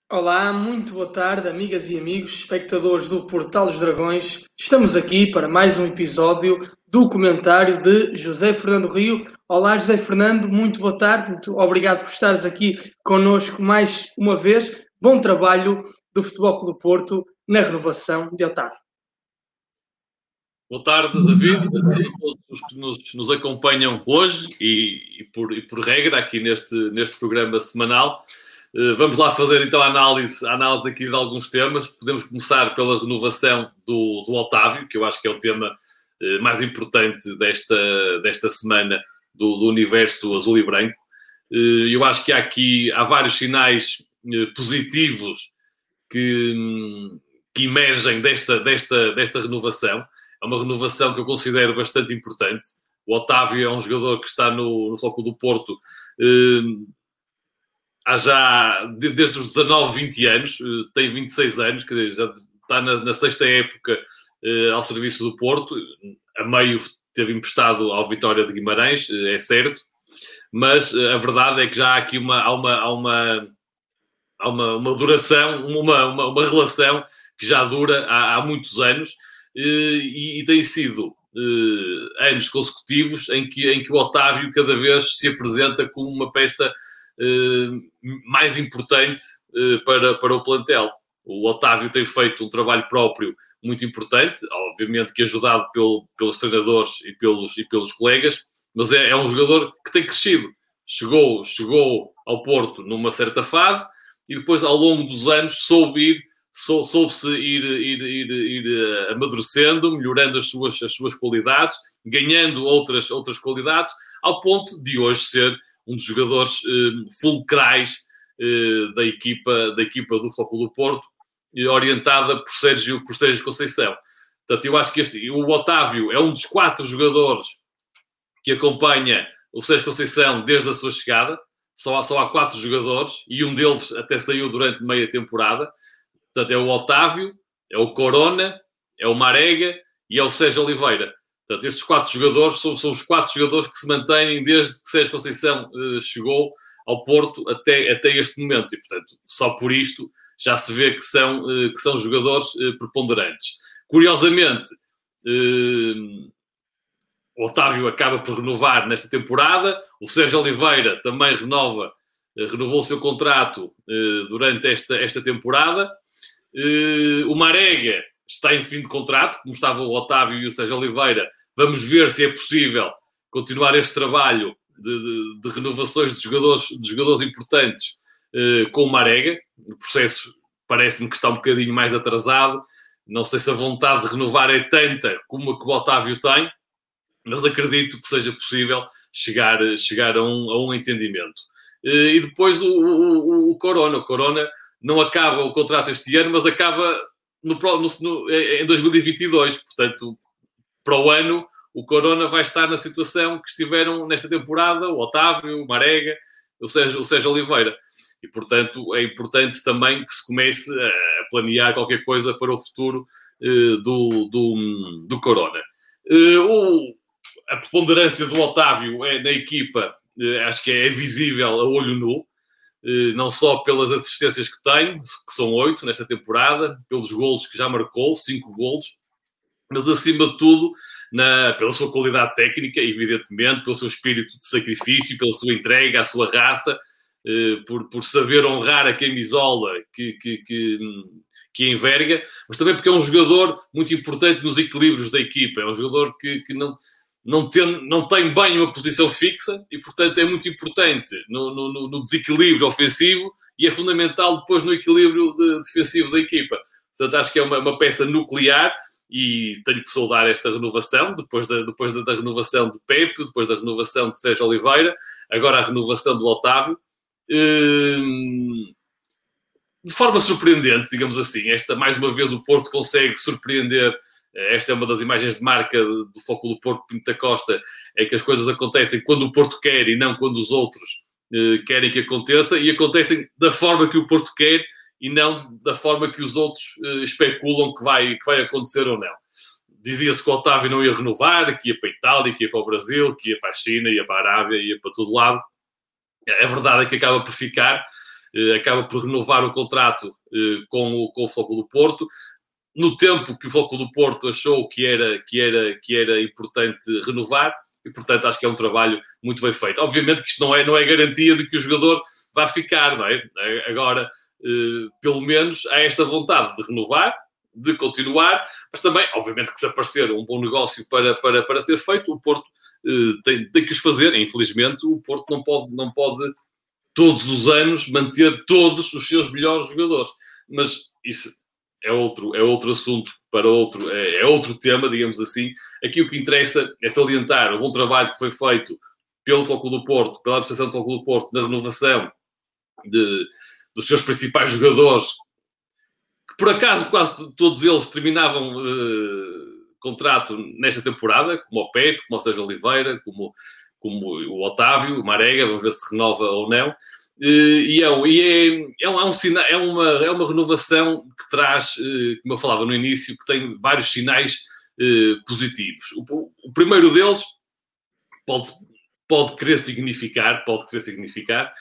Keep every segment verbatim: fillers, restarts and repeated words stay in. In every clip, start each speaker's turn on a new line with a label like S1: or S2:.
S1: Olá, muito boa tarde, amigas e amigos, espectadores do Portal dos Dragões. Estamos aqui para mais um episódio do comentário de José Fernando Rio. Olá, José Fernando, muito boa tarde, muito obrigado por estares aqui connosco mais uma vez. Bom trabalho do Futebol Clube do Porto na renovação de Otávio.
S2: Boa tarde, David, a todos os que nos, nos acompanham hoje e, e, por, e por regra aqui neste, neste programa semanal. Uh, vamos lá fazer então a análise, a análise aqui de alguns temas. Podemos começar pela renovação do, do Otávio, que eu acho que é o tema uh, mais importante desta, desta semana do, do universo azul e branco. Uh, eu acho que há aqui há vários sinais uh, positivos que, um, que emergem desta, desta, desta renovação. É uma renovação que eu considero bastante importante. O Otávio é um jogador que está no, no Futebol do Porto eh, há já, de, desde os dezanove, vinte anos, eh, tem vinte e seis anos, quer dizer, já está na, na sexta época eh, ao serviço do Porto. A meio teve emprestado ao Vitória de Guimarães, eh, é certo, mas eh, a verdade é que já há aqui uma, há uma, há uma, há uma, uma duração, uma, uma, uma relação que já dura há, há muitos anos. E, e tem sido uh, anos consecutivos em que, em que o Otávio cada vez se apresenta como uma peça uh, mais importante uh, para, para o plantel. O Otávio tem feito um trabalho próprio muito importante, obviamente que ajudado pelo, pelos treinadores e pelos, e pelos colegas, mas é, é um jogador que tem crescido. Chegou, chegou ao Porto numa certa fase e depois, ao longo dos anos, soube ir Sou, soube-se ir, ir, ir, ir amadurecendo, melhorando as suas, as suas qualidades, ganhando outras, outras qualidades, ao ponto de hoje ser um dos jogadores eh, fulcrais eh, da, equipa, da equipa do Futebol Clube do Porto, eh, orientada por Sérgio, por Sérgio Conceição. Portanto, eu acho que este, o Otávio é um dos quatro jogadores que acompanha o Sérgio Conceição desde a sua chegada. Só há, só há quatro jogadores e um deles até saiu durante meia temporada. Portanto, é o Otávio, é o Corona, é o Marega e é o Sérgio Oliveira. Portanto, estes quatro jogadores são, são os quatro jogadores que se mantêm desde que Sérgio Conceição uh, chegou ao Porto até, até este momento. E, portanto, só por isto já se vê que são, uh, que são jogadores uh, preponderantes. Curiosamente, uh, o Otávio acaba por renovar nesta temporada. O Sérgio Oliveira também renova, uh, renovou o seu contrato uh, durante esta, esta temporada. Uh, o Marega está em fim de contrato, como estava o Otávio e o Sérgio Oliveira. Vamos ver se é possível continuar este trabalho de, de, de renovações de jogadores, de jogadores importantes uh, com o Marega. O processo parece-me que está um bocadinho mais atrasado. Não sei se a vontade de renovar é tanta como a que o Otávio tem, mas acredito que seja possível chegar, chegar a, um, a um entendimento. Uh, e depois o, o, o Corona. O Corona não acaba o contrato este ano, mas acaba no, no, em dois mil e vinte e dois. Portanto, para o ano, o Corona vai estar na situação que estiveram nesta temporada o Otávio, o Marega, o Sérgio, o Sérgio Oliveira. E, portanto, é importante também que se comece a planear qualquer coisa para o futuro uh, do, do, do Corona. Uh, o, a preponderância do Otávio é, na equipa, uh, acho que é visível a olho nu. Não só pelas assistências que tem, que são oito nesta temporada, pelos golos que já marcou, cinco golos, mas acima de tudo, na, pela sua qualidade técnica, evidentemente, pelo seu espírito de sacrifício, pela sua entrega à sua raça, por, por saber honrar a camisola que, que, que, que enverga, mas também porque é um jogador muito importante nos equilíbrios da equipa, é um jogador que, que não... Não tem, não tem bem uma posição fixa e, portanto, é muito importante no, no, no desequilíbrio ofensivo e é fundamental depois no equilíbrio de, defensivo da equipa. Portanto, acho que é uma, uma peça nuclear e tenho que saudar esta renovação, depois, da, depois da, da renovação de Pepe, depois da renovação de Sérgio Oliveira, agora a renovação do Otávio. Hum, de forma surpreendente, digamos assim. Esta, mais uma vez, o Porto consegue surpreender. Esta é uma das imagens de marca do Foco do Porto, Pinto da Costa, é que as coisas acontecem quando o Porto quer e não quando os outros eh, querem que aconteça, e acontecem da forma que o Porto quer e não da forma que os outros eh, especulam que vai, que vai acontecer ou não. Dizia-se que o Otávio não ia renovar, que ia para a Itália, que ia para o Brasil, que ia para a China, ia para a Arábia, ia para todo lado. A verdade é que acaba por ficar. eh, acaba por renovar o contrato eh, com, o, com o Futebol Clube do Porto, no tempo que o Futebol Clube do Porto achou que era, que, era, que era importante renovar, e portanto acho que é um trabalho muito bem feito. Obviamente que isto não é, não é garantia de que o jogador vá ficar, não é? Agora, eh, pelo menos há esta vontade de renovar, de continuar, mas também, obviamente, que se aparecer um bom negócio para, para, para ser feito, o Porto eh, tem, tem que os fazer. Infelizmente, o Porto não pode, não pode todos os anos manter todos os seus melhores jogadores. Mas isso é outro, é outro assunto para outro, é, é outro tema, digamos assim. Aqui o que interessa é salientar o bom trabalho que foi feito pelo Futebol Clube do Porto, pela administração do Futebol Clube do Porto, na renovação de, dos seus principais jogadores, que por acaso quase todos eles terminavam uh, contrato nesta temporada, como o Pepe, como o Sérgio Oliveira, como, como o Otávio, o Marega, vamos ver se renova ou não. Uh, e é, e é, é, um, é, um sina, é, uma, é uma renovação que traz, uh, como eu falava no início, que tem vários sinais uh, positivos. O, o primeiro deles pode, pode querer significar, pode querer significar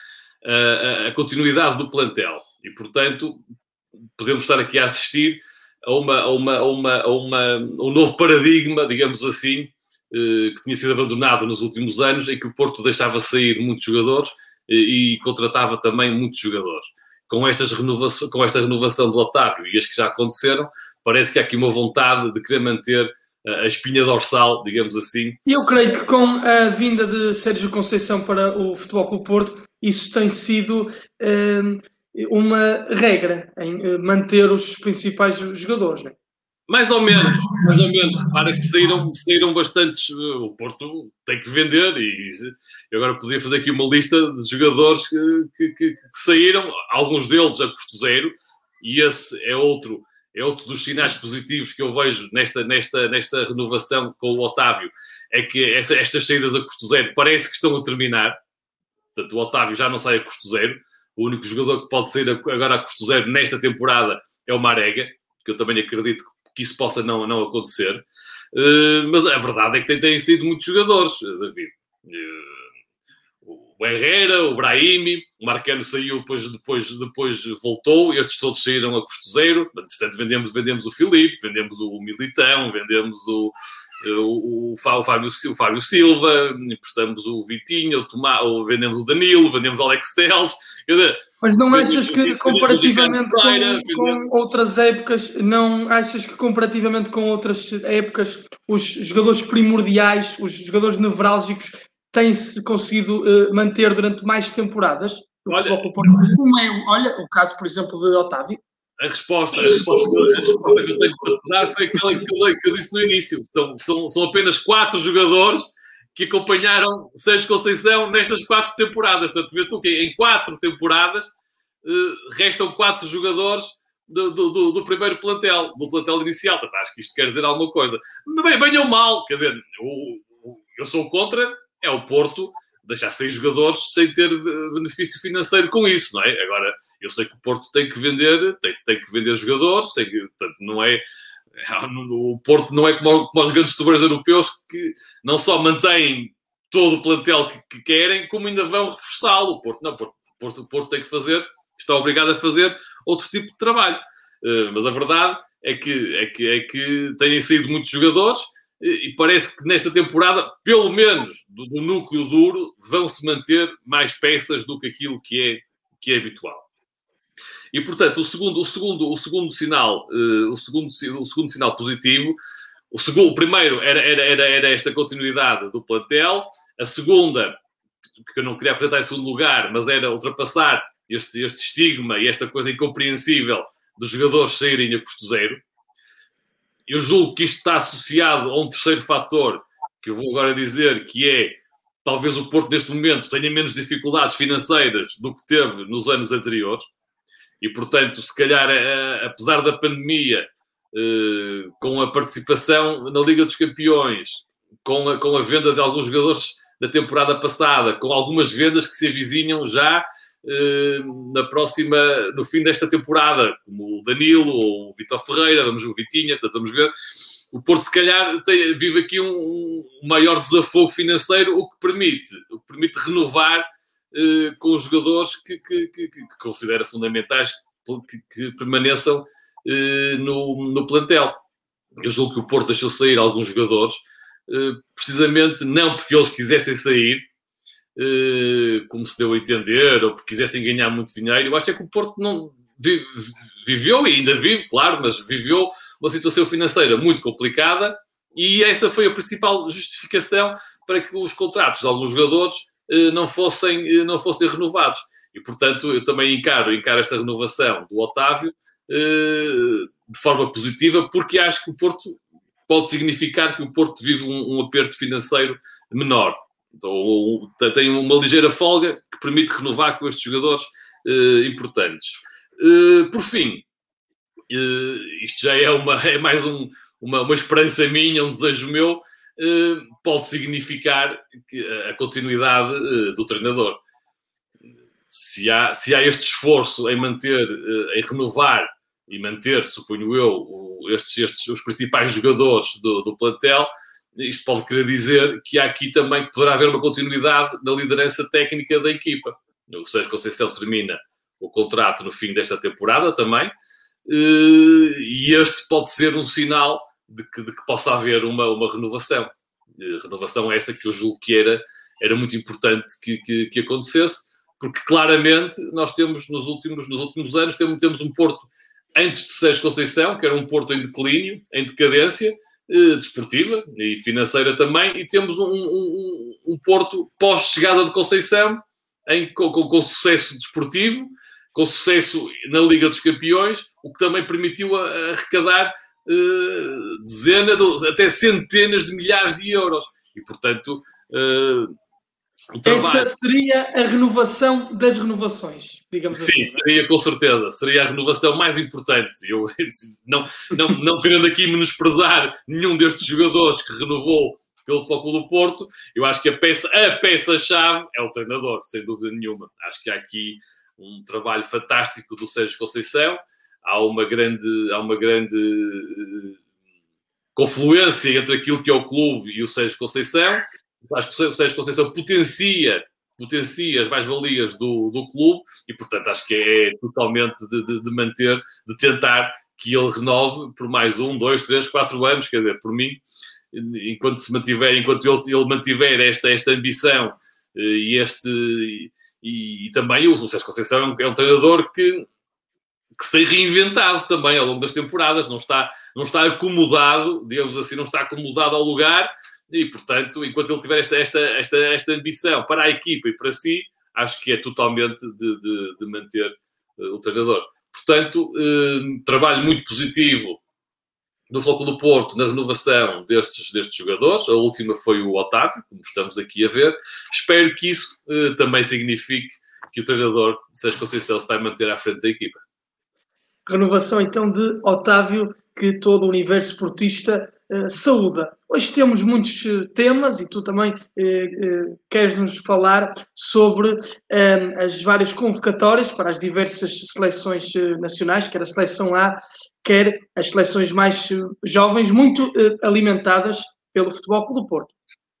S2: uh, a continuidade do plantel. E, portanto, podemos estar aqui a assistir a, uma, a, uma, a, uma, a, uma, a um novo paradigma, digamos assim, uh, que tinha sido abandonado nos últimos anos, em que o Porto deixava sair muitos jogadores e contratava também muitos jogadores. Com, estas renovação, com esta renovação do Otávio e as que já aconteceram, parece que há aqui uma vontade de querer manter a espinha dorsal, digamos assim.
S1: E eu creio que com a vinda de Sérgio Conceição para o Futebol Clube do Porto, isso tem sido eh, uma regra em manter os principais jogadores, não é?
S2: Mais ou menos, mais ou menos. Para que saíram, saíram bastantes. O Porto tem que vender e eu agora podia fazer aqui uma lista de jogadores que, que, que, que saíram, alguns deles a custo zero, e esse é outro, é outro dos sinais positivos que eu vejo nesta, nesta, nesta renovação com o Otávio, é que essa, estas saídas a custo zero parece que estão a terminar. Portanto, o Otávio já não sai a custo zero. O único jogador que pode sair agora a custo zero nesta temporada é o Marega, que eu também acredito que que isso possa não, não acontecer. Uh, mas a verdade é que tem, têm sido muitos jogadores, David. Uh, o Herrera, o Brahimi, o Marcano saiu, depois, depois, depois voltou, estes todos saíram a custo zero, mas, entretanto, vendemos, vendemos o Filipe, vendemos o Militão, vendemos o, o, o, o, Fábio, o Fábio Silva, emprestamos o Vitinho, o Tomá, ou vendemos o Danilo, vendemos o Alex Telles.
S1: Mas não achas que comparativamente com, com outras épocas, não achas que comparativamente com outras épocas, os jogadores primordiais, os jogadores nevrálgicos, têm-se conseguido uh, manter durante mais temporadas?
S2: Olha,
S1: como é, olha, o caso, por exemplo, de Otávio.
S2: A resposta, a resposta, a resposta que eu tenho para te dar foi aquela que eu, que eu disse no início. São, são, são apenas quatro jogadores que acompanharam Sérgio Conceição nestas quatro temporadas. Portanto, vê tu que em quatro temporadas uh, restam quatro jogadores do, do, do, do primeiro plantel, do plantel inicial. Portanto, acho que isto quer dizer alguma coisa. Bem, bem ou mal, quer dizer, o, o, eu sou contra, é o Porto deixar sair jogadores sem ter benefício financeiro com isso, não é? Agora, eu sei que o Porto tem que vender, tem, tem que vender jogadores, tem que, portanto, não é... O Porto não é como, como os grandes tubarões europeus que não só mantêm todo o plantel que, que querem, como ainda vão reforçá-lo. O Porto não, o Porto, o Porto, o Porto tem que fazer, está obrigado a fazer outro tipo de trabalho. Uh, mas a verdade é que, é, que, é que têm saído muitos jogadores e parece que nesta temporada, pelo menos do, do núcleo duro, vão-se manter mais peças do que aquilo que é, que é habitual. E, portanto, o segundo, o segundo, o segundo sinal, uh, o, segundo, o segundo sinal positivo, o, segundo, o primeiro era, era, era, era esta continuidade do plantel, a segunda, que eu não queria apresentar em segundo lugar, mas era ultrapassar este, este estigma e esta coisa incompreensível dos jogadores saírem a custo zero. Eu julgo que isto está associado a um terceiro fator, que eu vou agora dizer, que é, talvez o Porto neste momento tenha menos dificuldades financeiras do que teve nos anos anteriores. E, portanto, se calhar, apesar da pandemia, com a participação na Liga dos Campeões, com a, com a venda de alguns jogadores da temporada passada, com algumas vendas que se avizinham já na próxima, no fim desta temporada, como o Danilo ou o Vitor Ferreira, vamos ver o Vitinha, portanto, vamos ver. O Porto, se calhar, tem, vive aqui um, um maior desafogo financeiro, o que permite, o que permite renovar uh, com os jogadores que, que, que, que considera fundamentais que, que permaneçam uh, no, no plantel. Eu julgo que o Porto deixou sair alguns jogadores, uh, precisamente não porque eles quisessem sair, uh, como se deu a entender, ou porque quisessem ganhar muito dinheiro. Eu acho que é que o Porto não vive, viveu, e ainda vive, claro, mas viveu uma situação financeira muito complicada, e essa foi a principal justificação para que os contratos de alguns jogadores uh, não, fossem, uh, não fossem renovados. E, portanto, eu também encaro, encaro esta renovação do Otávio uh, de forma positiva, porque acho que o Porto pode significar que o Porto vive um, um aperto financeiro menor. Então, tem uma ligeira folga que permite renovar com estes jogadores uh, importantes. Uh, por fim, uh, isto já é, uma, é mais um, uma, uma esperança minha, um desejo meu, uh, pode significar que a continuidade uh, do treinador. Se há, se há este esforço em manter, uh, em renovar e manter, suponho eu, o, estes, estes, os principais jogadores do, do plantel, isto pode querer dizer que há aqui também que poderá haver uma continuidade na liderança técnica da equipa. O Sérgio Conceição termina o contrato no fim desta temporada também, e este pode ser um sinal de que, de que possa haver uma, uma renovação. Renovação essa que eu julgo que era, era muito importante que, que, que acontecesse, porque claramente nós temos nos últimos, nos últimos anos temos, temos um Porto antes de Sérgio Conceição, que era um Porto em declínio, em decadência eh, desportiva e financeira também, e temos um, um, um Porto pós-chegada de Conceição em, com, com, com sucesso desportivo, com sucesso na Liga dos Campeões, o que também permitiu a, a arrecadar eh, dezenas, até centenas de milhares de euros. E, portanto, eh, o trabalho...
S1: Essa seria a renovação das renovações, digamos
S2: Sim,
S1: assim.
S2: Sim, seria com certeza. Seria a renovação mais importante. Eu, não, não, não querendo aqui menosprezar nenhum destes jogadores que renovou pelo Flóculo do Porto, eu acho que a peça, a peça-chave é o treinador, sem dúvida nenhuma. Acho que há aqui um trabalho fantástico do Sérgio Conceição. Há uma grande, há uma grande uh, confluência entre aquilo que é o clube e o Sérgio Conceição. Acho que o Sérgio Conceição potencia, potencia as mais-valias do, do clube e, portanto, acho que é totalmente de, de, de manter, de tentar que ele renove por mais um, dois, três, quatro anos. Quer dizer, por mim, enquanto se mantiver, enquanto ele, ele mantiver esta, esta ambição e este... E, e também o Sérgio Conceição é um, é um treinador que, que se tem reinventado também ao longo das temporadas, não está, não está acomodado, digamos assim, não está acomodado ao lugar. E, portanto, enquanto ele tiver esta, esta, esta, esta ambição para a equipa e para si, acho que é totalmente de, de, de manter uh, o treinador. Portanto, uh, trabalho muito positivo no Flóculo do Porto na renovação destes, destes jogadores. A última foi o Otávio, como estamos aqui a ver. Espero que isso uh, também signifique que o treinador Sérgio Conceição se vai manter à frente da equipa.
S1: Renovação, então, de Otávio, que todo o universo esportista uh, saúda. Hoje temos muitos uh, temas e tu também uh, uh, queres nos falar sobre um, as várias convocatórias para as diversas seleções uh, nacionais, quer a seleção A, quer as seleções mais uh, jovens, muito uh, alimentadas pelo Futebol Clube do Porto.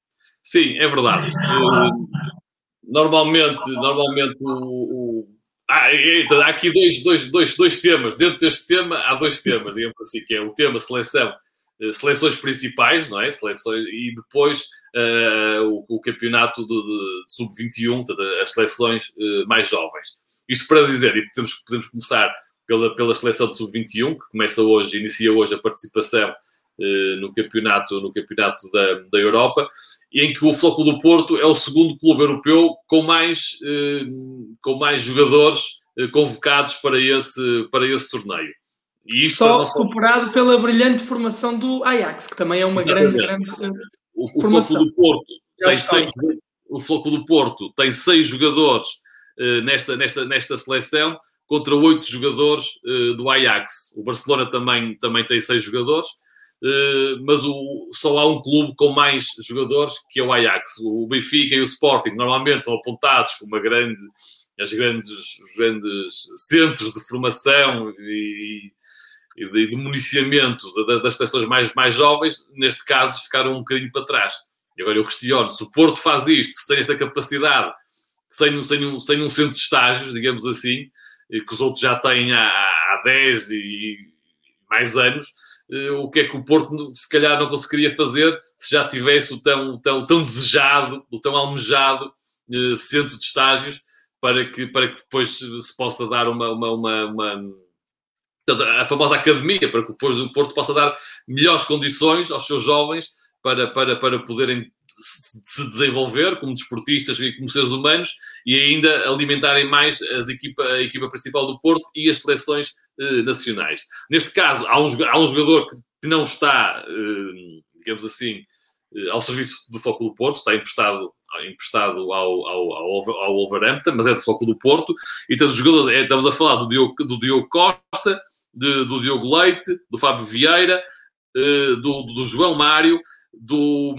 S2: Sim, é verdade. Uh, normalmente, normalmente o... o... Ah, então, há aqui dois, dois, dois, dois temas. Dentro deste tema, há dois temas, digamos assim, que é o tema seleção, seleções principais, não é? Seleções, e depois uh, o, o campeonato de, de sub vinte e um, portanto, as seleções uh, mais jovens. Isto para dizer, e podemos, podemos começar pela, pela seleção de sub vinte e um, que começa hoje, inicia hoje a participação uh, no campeonato, no campeonato da, da Europa, e em que o Flóculo do Porto é o segundo clube europeu com mais, eh, com mais jogadores eh, convocados para esse, para esse torneio.
S1: E isto Só superado pela brilhante formação do Ajax, que também é uma Exatamente. grande, grande
S2: o, o formação. Flóculo do Porto tem seis, o Flóculo do Porto tem seis jogadores eh, nesta, nesta, nesta seleção contra oito jogadores eh, do Ajax. O Barcelona também, também tem seis jogadores. Uh, mas o, só há um clube com mais jogadores, que é o Ajax. O Benfica e o Sporting normalmente são apontados como uma grande, as grandes, os grandes centros de formação e, e de, de municiamento das, das seleções mais, mais jovens. Neste caso ficaram um bocadinho para trás. E agora eu questiono, se o Porto faz isto, se tem esta capacidade sem, sem, um, sem um centro de estágios, digamos assim, que os outros já têm há, há dez e mais anos. O que é que o Porto se calhar não conseguiria fazer se já tivesse o tão, tão, tão desejado, o tão almejado eh, centro de estágios para que, para que depois se possa dar uma, uma, uma, uma a famosa academia, para que depois o Porto possa dar melhores condições aos seus jovens para, para, para poderem se desenvolver como desportistas e como seres humanos e ainda alimentarem mais as equipa, a equipa principal do Porto e as seleções eh, nacionais. Neste caso, há um, há um jogador que, que não está, eh, digamos assim, eh, ao serviço do Foco do Porto, está emprestado, emprestado ao, ao, ao, ao Wolverhampton, mas é do Foco do Porto, e então, os jogadores, é, estamos a falar do Diogo, do Diogo Costa, de, do Diogo Leite, do Fábio Vieira, eh, do, do João Mário, do...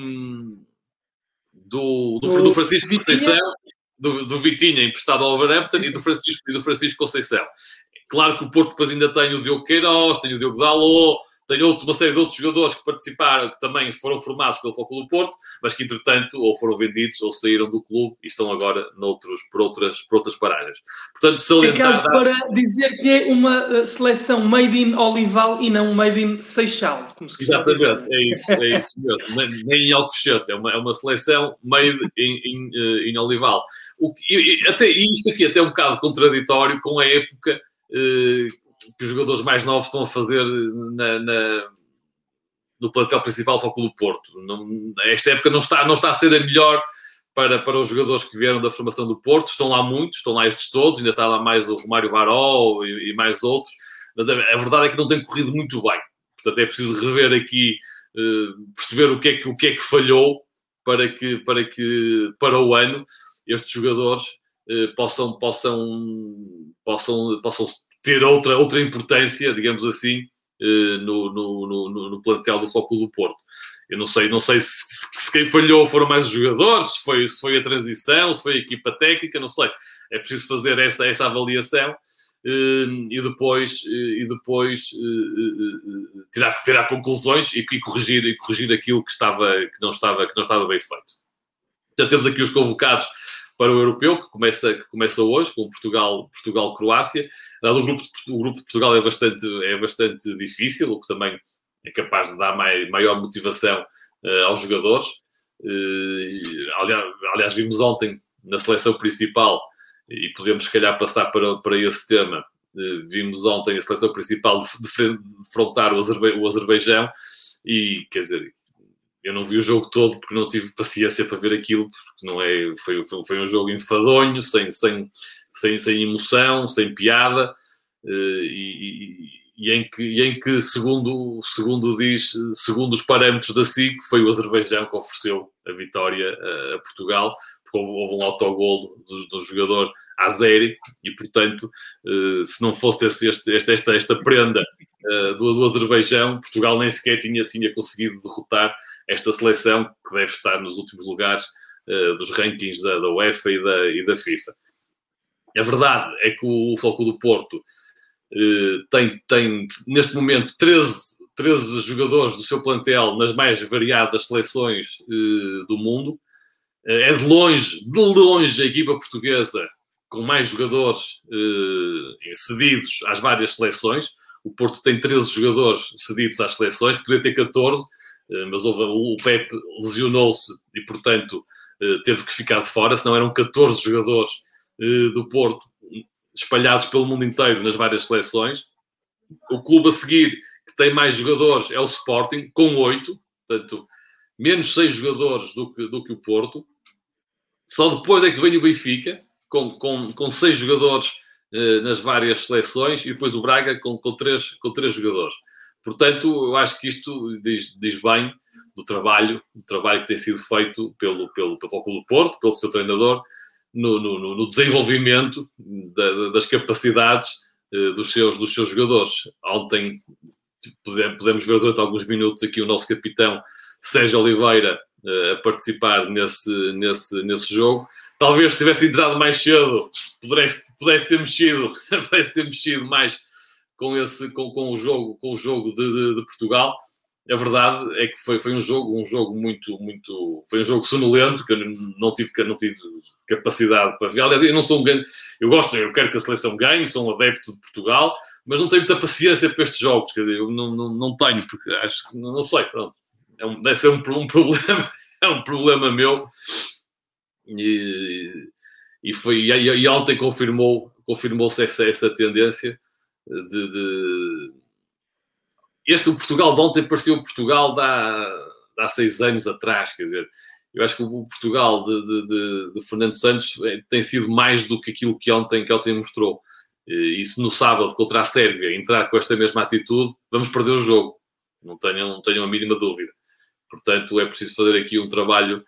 S2: Do, do, do Francisco Conceição, do, do Vitinha emprestado ao Wolverhampton e do Francisco, e do Francisco Conceição. Claro que o Porto depois ainda tem o Diogo Queiroz, tem o Diogo Dalot, tem outro, uma série de outros jogadores que participaram, que também foram formados pelo Foco do Porto, mas que entretanto ou foram vendidos ou saíram do clube e estão agora noutros, por, outras, por outras paragens. Portanto, salientar...
S1: É caso para dizer que é uma seleção made in Olival e não made in Seixal, como se
S2: Exatamente, dizer. é isso, é isso mesmo. Nem, nem em Alcochete, é uma, é uma seleção made in, in, in Olival. O que, e, até, e isto aqui até é um bocado contraditório com a época... Eh, que os jogadores mais novos estão a fazer na, na, no plantel principal do Foco do Porto. Não, esta época não está, não está a ser a melhor para, para os jogadores que vieram da formação do Porto. Estão lá muitos, estão lá estes todos, ainda está lá mais o Romário Baró e, e mais outros, mas a, a verdade é que não tem corrido muito bem. Portanto, é preciso rever aqui, eh, perceber o que, é que, o que é que falhou para que, para que para o ano estes jogadores eh, possam, possam, possam, possam ter outra, outra importância, digamos assim, no, no, no, no plantel do Foco do Porto. Eu não sei, não sei se, se quem falhou foram mais os jogadores, se foi, se foi a transição, se foi a equipa técnica, não sei. É preciso fazer essa, essa avaliação e depois, e depois tirar, tirar conclusões e, e, corrigir, e corrigir aquilo que, estava, que, não estava, que não estava bem feito. Então temos aqui os convocados para o Europeu, que começa, que começa hoje, com Portugal, Portugal-Croácia. O grupo, o grupo de Portugal é bastante, é bastante difícil, o que também é capaz de dar mai, maior motivação uh, aos jogadores. Uh, aliás, aliás, vimos ontem na seleção principal, e podemos se calhar passar para, para esse tema, uh, vimos ontem a seleção principal defrontar o, Azerbe, o Azerbaijão, e quer dizer... Eu não vi o jogo todo porque não tive paciência para ver aquilo, porque não é, foi, foi, foi um jogo enfadonho, sem, sem, sem, sem emoção, sem piada, e, e, e, em que, e em que, segundo, segundo diz, segundo os parâmetros da S I C, foi o Azerbaijão que ofereceu a vitória a, a Portugal, porque houve, houve um autogolo do, do jogador Azeri, e portanto, se não fosse esse, este, esta, esta, esta prenda do, do Azerbaijão, Portugal nem sequer tinha, tinha conseguido derrotar esta seleção que deve estar nos últimos lugares uh, dos rankings da, da UEFA e da, e da FIFA. A verdade é que o Foco do Porto uh, tem, tem, neste momento, treze, treze jogadores do seu plantel nas mais variadas seleções uh, do mundo. Uh, é de longe, de longe, a equipa portuguesa com mais jogadores uh, cedidos às várias seleções. O Porto tem treze jogadores cedidos às seleções, podia ter catorze, mas houve, o Pepe lesionou-se e, portanto, teve que ficar de fora, senão eram catorze jogadores do Porto espalhados pelo mundo inteiro nas várias seleções. O clube a seguir, que tem mais jogadores, é o Sporting, com oito, portanto, menos seis jogadores do que, do que o Porto. Só depois é que vem o Benfica, com, com, com seis jogadores nas várias seleções, e depois o Braga com, com, três, com três jogadores. Portanto, eu acho que isto diz, diz bem do trabalho, do trabalho que tem sido feito pelo, pelo, pelo Foco do Porto, pelo seu treinador, no, no, no desenvolvimento da, das capacidades uh, dos, seus, dos seus jogadores. Ontem podemos, podemos ver durante alguns minutos aqui o nosso capitão Sérgio Oliveira uh, a participar nesse, nesse, nesse jogo. Talvez se tivesse entrado mais cedo, pudesse, pudesse ter mexido, pudesse ter mexido mais com, esse, com, com o jogo, com o jogo de, de, de Portugal, a verdade é que foi, foi um jogo, um jogo muito, muito, foi um jogo sonolento, que eu não tive, não tive capacidade para ver. Aliás, eu não sou um grande, eu gosto, eu quero que a seleção ganhe, sou um adepto de Portugal, mas não tenho muita paciência para estes jogos, quer dizer, eu não, não, não tenho, porque acho que, não, não sei, pronto, é um, deve ser um, um problema, é um problema meu, e, e, foi, e, e ontem confirmou, confirmou-se essa, essa tendência de... de Este o Portugal de ontem parecia o Portugal de há, de há seis anos atrás, quer dizer, eu acho que o Portugal de, de, de, de Fernando Santos tem sido mais do que aquilo que ontem, que ontem mostrou. E se no sábado contra a Sérvia entrar com esta mesma atitude, vamos perder o jogo. Não tenham, não tenham a mínima dúvida. Portanto, é preciso fazer aqui um trabalho,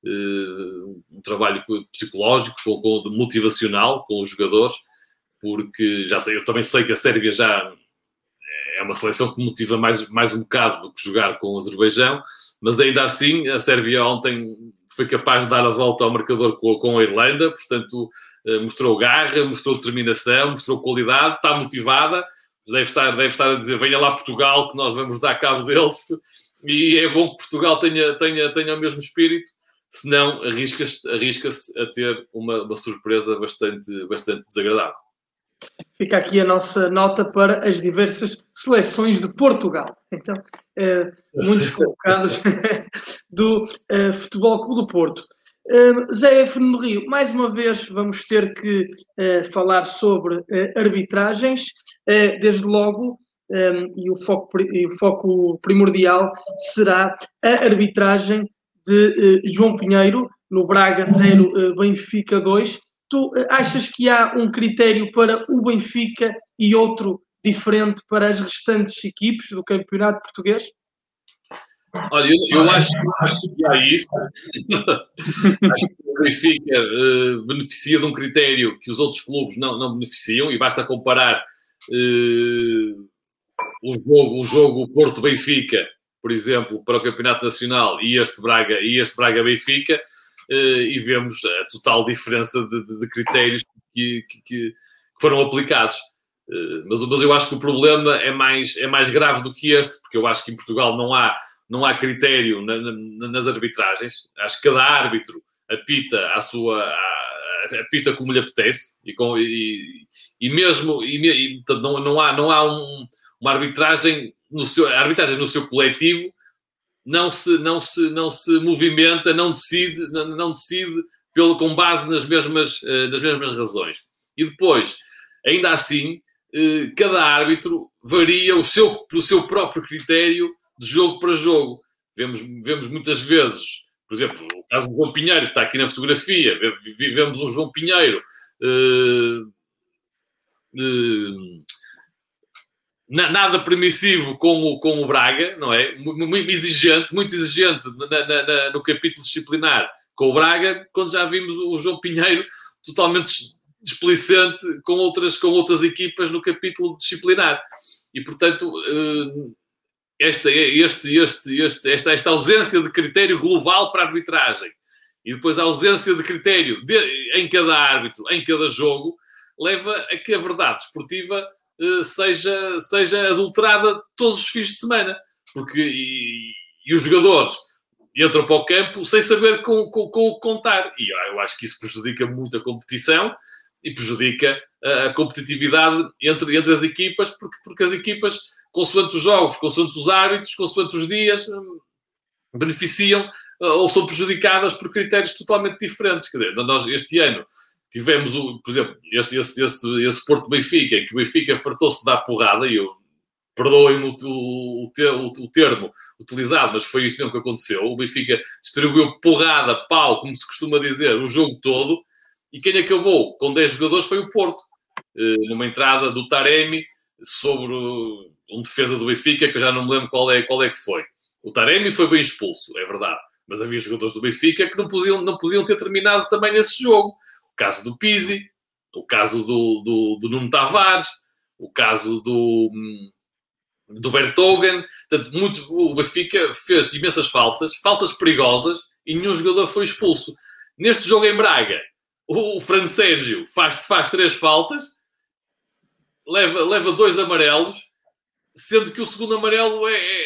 S2: um trabalho psicológico, com, com, motivacional com os jogadores, porque já sei, eu também sei que a Sérvia já... é uma seleção que motiva mais, mais um bocado do que jogar com o Azerbaijão, mas ainda assim a Sérvia ontem foi capaz de dar a volta ao marcador com, com a Irlanda, portanto mostrou garra, mostrou determinação, mostrou qualidade, está motivada, deve estar, deve estar a dizer, venha lá Portugal que nós vamos dar cabo deles, e é bom que Portugal tenha, tenha, tenha o mesmo espírito, senão arrisca-se, arrisca-se a ter uma, uma surpresa bastante, bastante desagradável.
S1: Fica aqui a nossa nota para as diversas seleções de Portugal. Então, eh, muitos convocados do eh, Futebol Clube do Porto. Eh, Zé Fernando Rio, mais uma vez vamos ter que eh, falar sobre eh, arbitragens. Eh, desde logo, eh, e, o foco, e o foco primordial será a arbitragem de eh, João Pinheiro, no Braga zero, eh, Benfica dois. Tu achas que há um critério para o Benfica e outro diferente para as restantes equipes do campeonato português?
S2: Olha, eu, eu acho, acho que há isso. Acho que o Benfica uh, beneficia de um critério que os outros clubes não, não beneficiam, e basta comparar uh, o jogo, o jogo Porto-Benfica, por exemplo, para o campeonato nacional, e este Braga, e este Braga-Benfica, Uh, e vemos a total diferença de, de, de critérios que, que, que foram aplicados. Uh, mas, mas eu acho que o problema é mais, é mais grave do que este, porque eu acho que em Portugal não há, não há critério na, na, nas arbitragens. Acho que cada árbitro apita, a sua, a, apita como lhe apetece, e, com, e, e mesmo e, e, não, não há, não há um, uma arbitragem no seu, a arbitragem no seu coletivo não se, não se, não se movimenta, não decide, não, não decide pelo, com base nas mesmas, uh, nas mesmas razões. E depois, ainda assim, uh, cada árbitro varia o seu, pelo seu próprio critério de jogo para jogo. Vemos, vemos muitas vezes, por exemplo, o caso do João Pinheiro, que está aqui na fotografia, vemos um João Pinheiro uh, uh, nada permissivo com o, com o Braga, não é? Muito exigente, muito exigente na, na, na, no capítulo disciplinar com o Braga, quando já vimos o João Pinheiro totalmente displicente com outras, com outras equipas no capítulo disciplinar. E, portanto, esta, este, este, este, esta, esta ausência de critério global para a arbitragem e depois a ausência de critério de, em cada árbitro, em cada jogo, leva a que a verdade esportiva Seja, seja adulterada todos os fins de semana, porque e, e os jogadores entram para o campo sem saber com, com, com o que contar, e eu acho que isso prejudica muito a competição e prejudica a, a competitividade entre, entre as equipas, porque, porque as equipas, consoante os jogos, consoante os árbitros, consoante os dias, beneficiam ou são prejudicadas por critérios totalmente diferentes. Quer dizer, nós este ano tivemos, o, por exemplo, esse, esse, esse, esse Porto-Benfica, que o Benfica fartou-se de dar porrada, e eu, perdoem-me o, o, o, o termo utilizado, mas foi isso mesmo que aconteceu. O Benfica distribuiu porrada, pau, como se costuma dizer, o jogo todo, e quem acabou com dez jogadores foi o Porto, numa entrada do Taremi sobre um defesa do Benfica, que eu já não me lembro qual é, qual é que foi. O Taremi foi bem expulso, é verdade, mas havia jogadores do Benfica que não podiam, não podiam ter terminado também nesse jogo. O caso do Pizzi, o caso do, do, do Nuno Tavares, o caso do, do Vertonghen. Portanto, muito, o Benfica fez imensas faltas, faltas perigosas, e nenhum jogador foi expulso. Neste jogo em Braga, o, o Fran Sérgio faz, faz três faltas, leva, leva dois amarelos, sendo que o segundo amarelo é, é,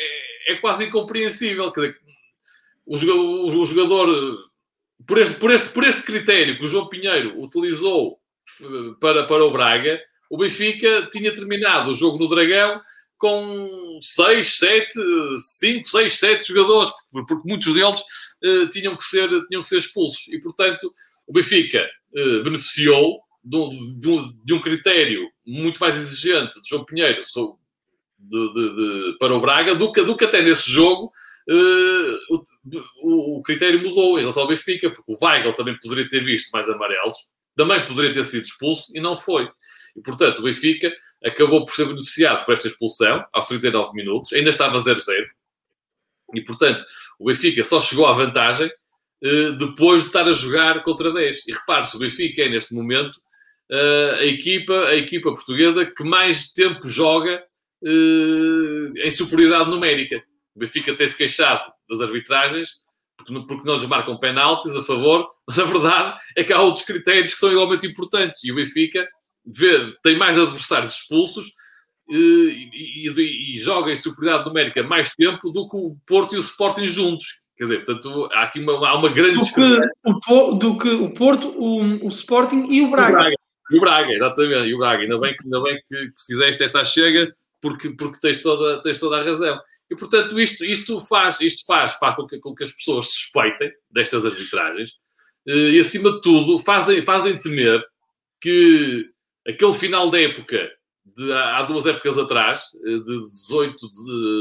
S2: é quase incompreensível. Quer dizer, o, o, o jogador, por este, por, este, por este critério que o João Pinheiro utilizou para, para o Braga, o Benfica tinha terminado o jogo no Dragão com seis, sete, cinco, seis, sete jogadores, porque, porque muitos deles uh, tinham, que ser, tinham que ser expulsos. E, portanto, o Benfica uh, beneficiou de um, de, um, de um critério muito mais exigente de João Pinheiro de, de, de, para o Braga do que, do que até nesse jogo uh, o, o, o critério mudou em relação ao Benfica, porque o Weigl também poderia ter visto mais amarelos, também poderia ter sido expulso e não foi. E, portanto, o Benfica acabou por ser beneficiado por esta expulsão aos trinta e nove minutos, ainda estava zero zero. E, portanto, o Benfica só chegou à vantagem uh, depois de estar a jogar contra dez. E repare-se, o Benfica é, neste momento, uh, a, equipa, a equipa portuguesa que mais tempo joga uh, em superioridade numérica. O Benfica tem-se queixado das arbitragens, porque não, porque não lhes marcam penaltis a favor, mas a verdade é que há outros critérios que são igualmente importantes. E o Benfica vê, tem mais adversários expulsos e, e, e joga em superioridade numérica mais tempo do que o Porto e o Sporting juntos. Quer dizer, portanto, há aqui uma, há uma grande
S1: do que, o, do que o Porto, o, o Sporting e o Braga.
S2: O Braga, o Braga exatamente. E o Braga. Ainda bem que, ainda bem que, que fizeste essa chega, porque, porque tens, toda, tens toda a razão. E, portanto, isto, isto, faz, isto faz, faz com, que, com que as pessoas suspeitem destas arbitragens e, acima de tudo, fazem, fazem temer que aquele final da época, de, há duas épocas atrás, de dezoito,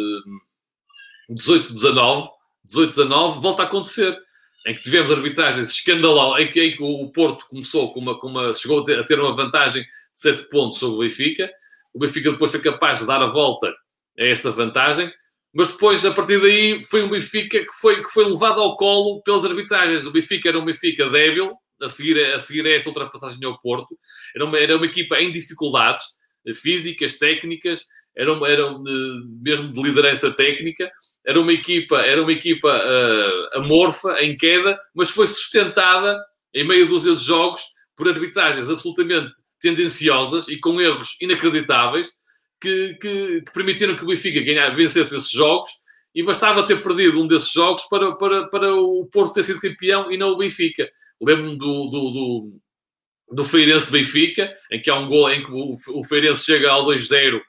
S2: dezanove, dezoito, dezanove, volta a acontecer. Em que tivemos arbitragens escandalosas, em que, em que o Porto começou com uma, com uma, chegou a ter, a ter uma vantagem de sete pontos sobre o Benfica. O Benfica depois foi capaz de dar a volta a essa vantagem. Mas depois, a partir daí, foi um Benfica que foi, que foi levado ao colo pelas arbitragens. O Benfica era um Benfica débil, a seguir, a seguir a esta ultrapassagem ao Porto. Era uma, era uma equipa em dificuldades físicas, técnicas, era, uma, era mesmo de liderança técnica. Era uma equipa, era uma equipa uh, amorfa, em queda, mas foi sustentada em meia dúzia de jogos por arbitragens absolutamente tendenciosas e com erros inacreditáveis, Que, que, que permitiram que o Benfica ganhar, vencesse esses jogos, e bastava ter perdido um desses jogos para, para, para o Porto ter sido campeão e não o Benfica. Lembro-me do, do, do, do Feirense-Benfica, em que há um gol em que o, o Feirense chega ao dois zero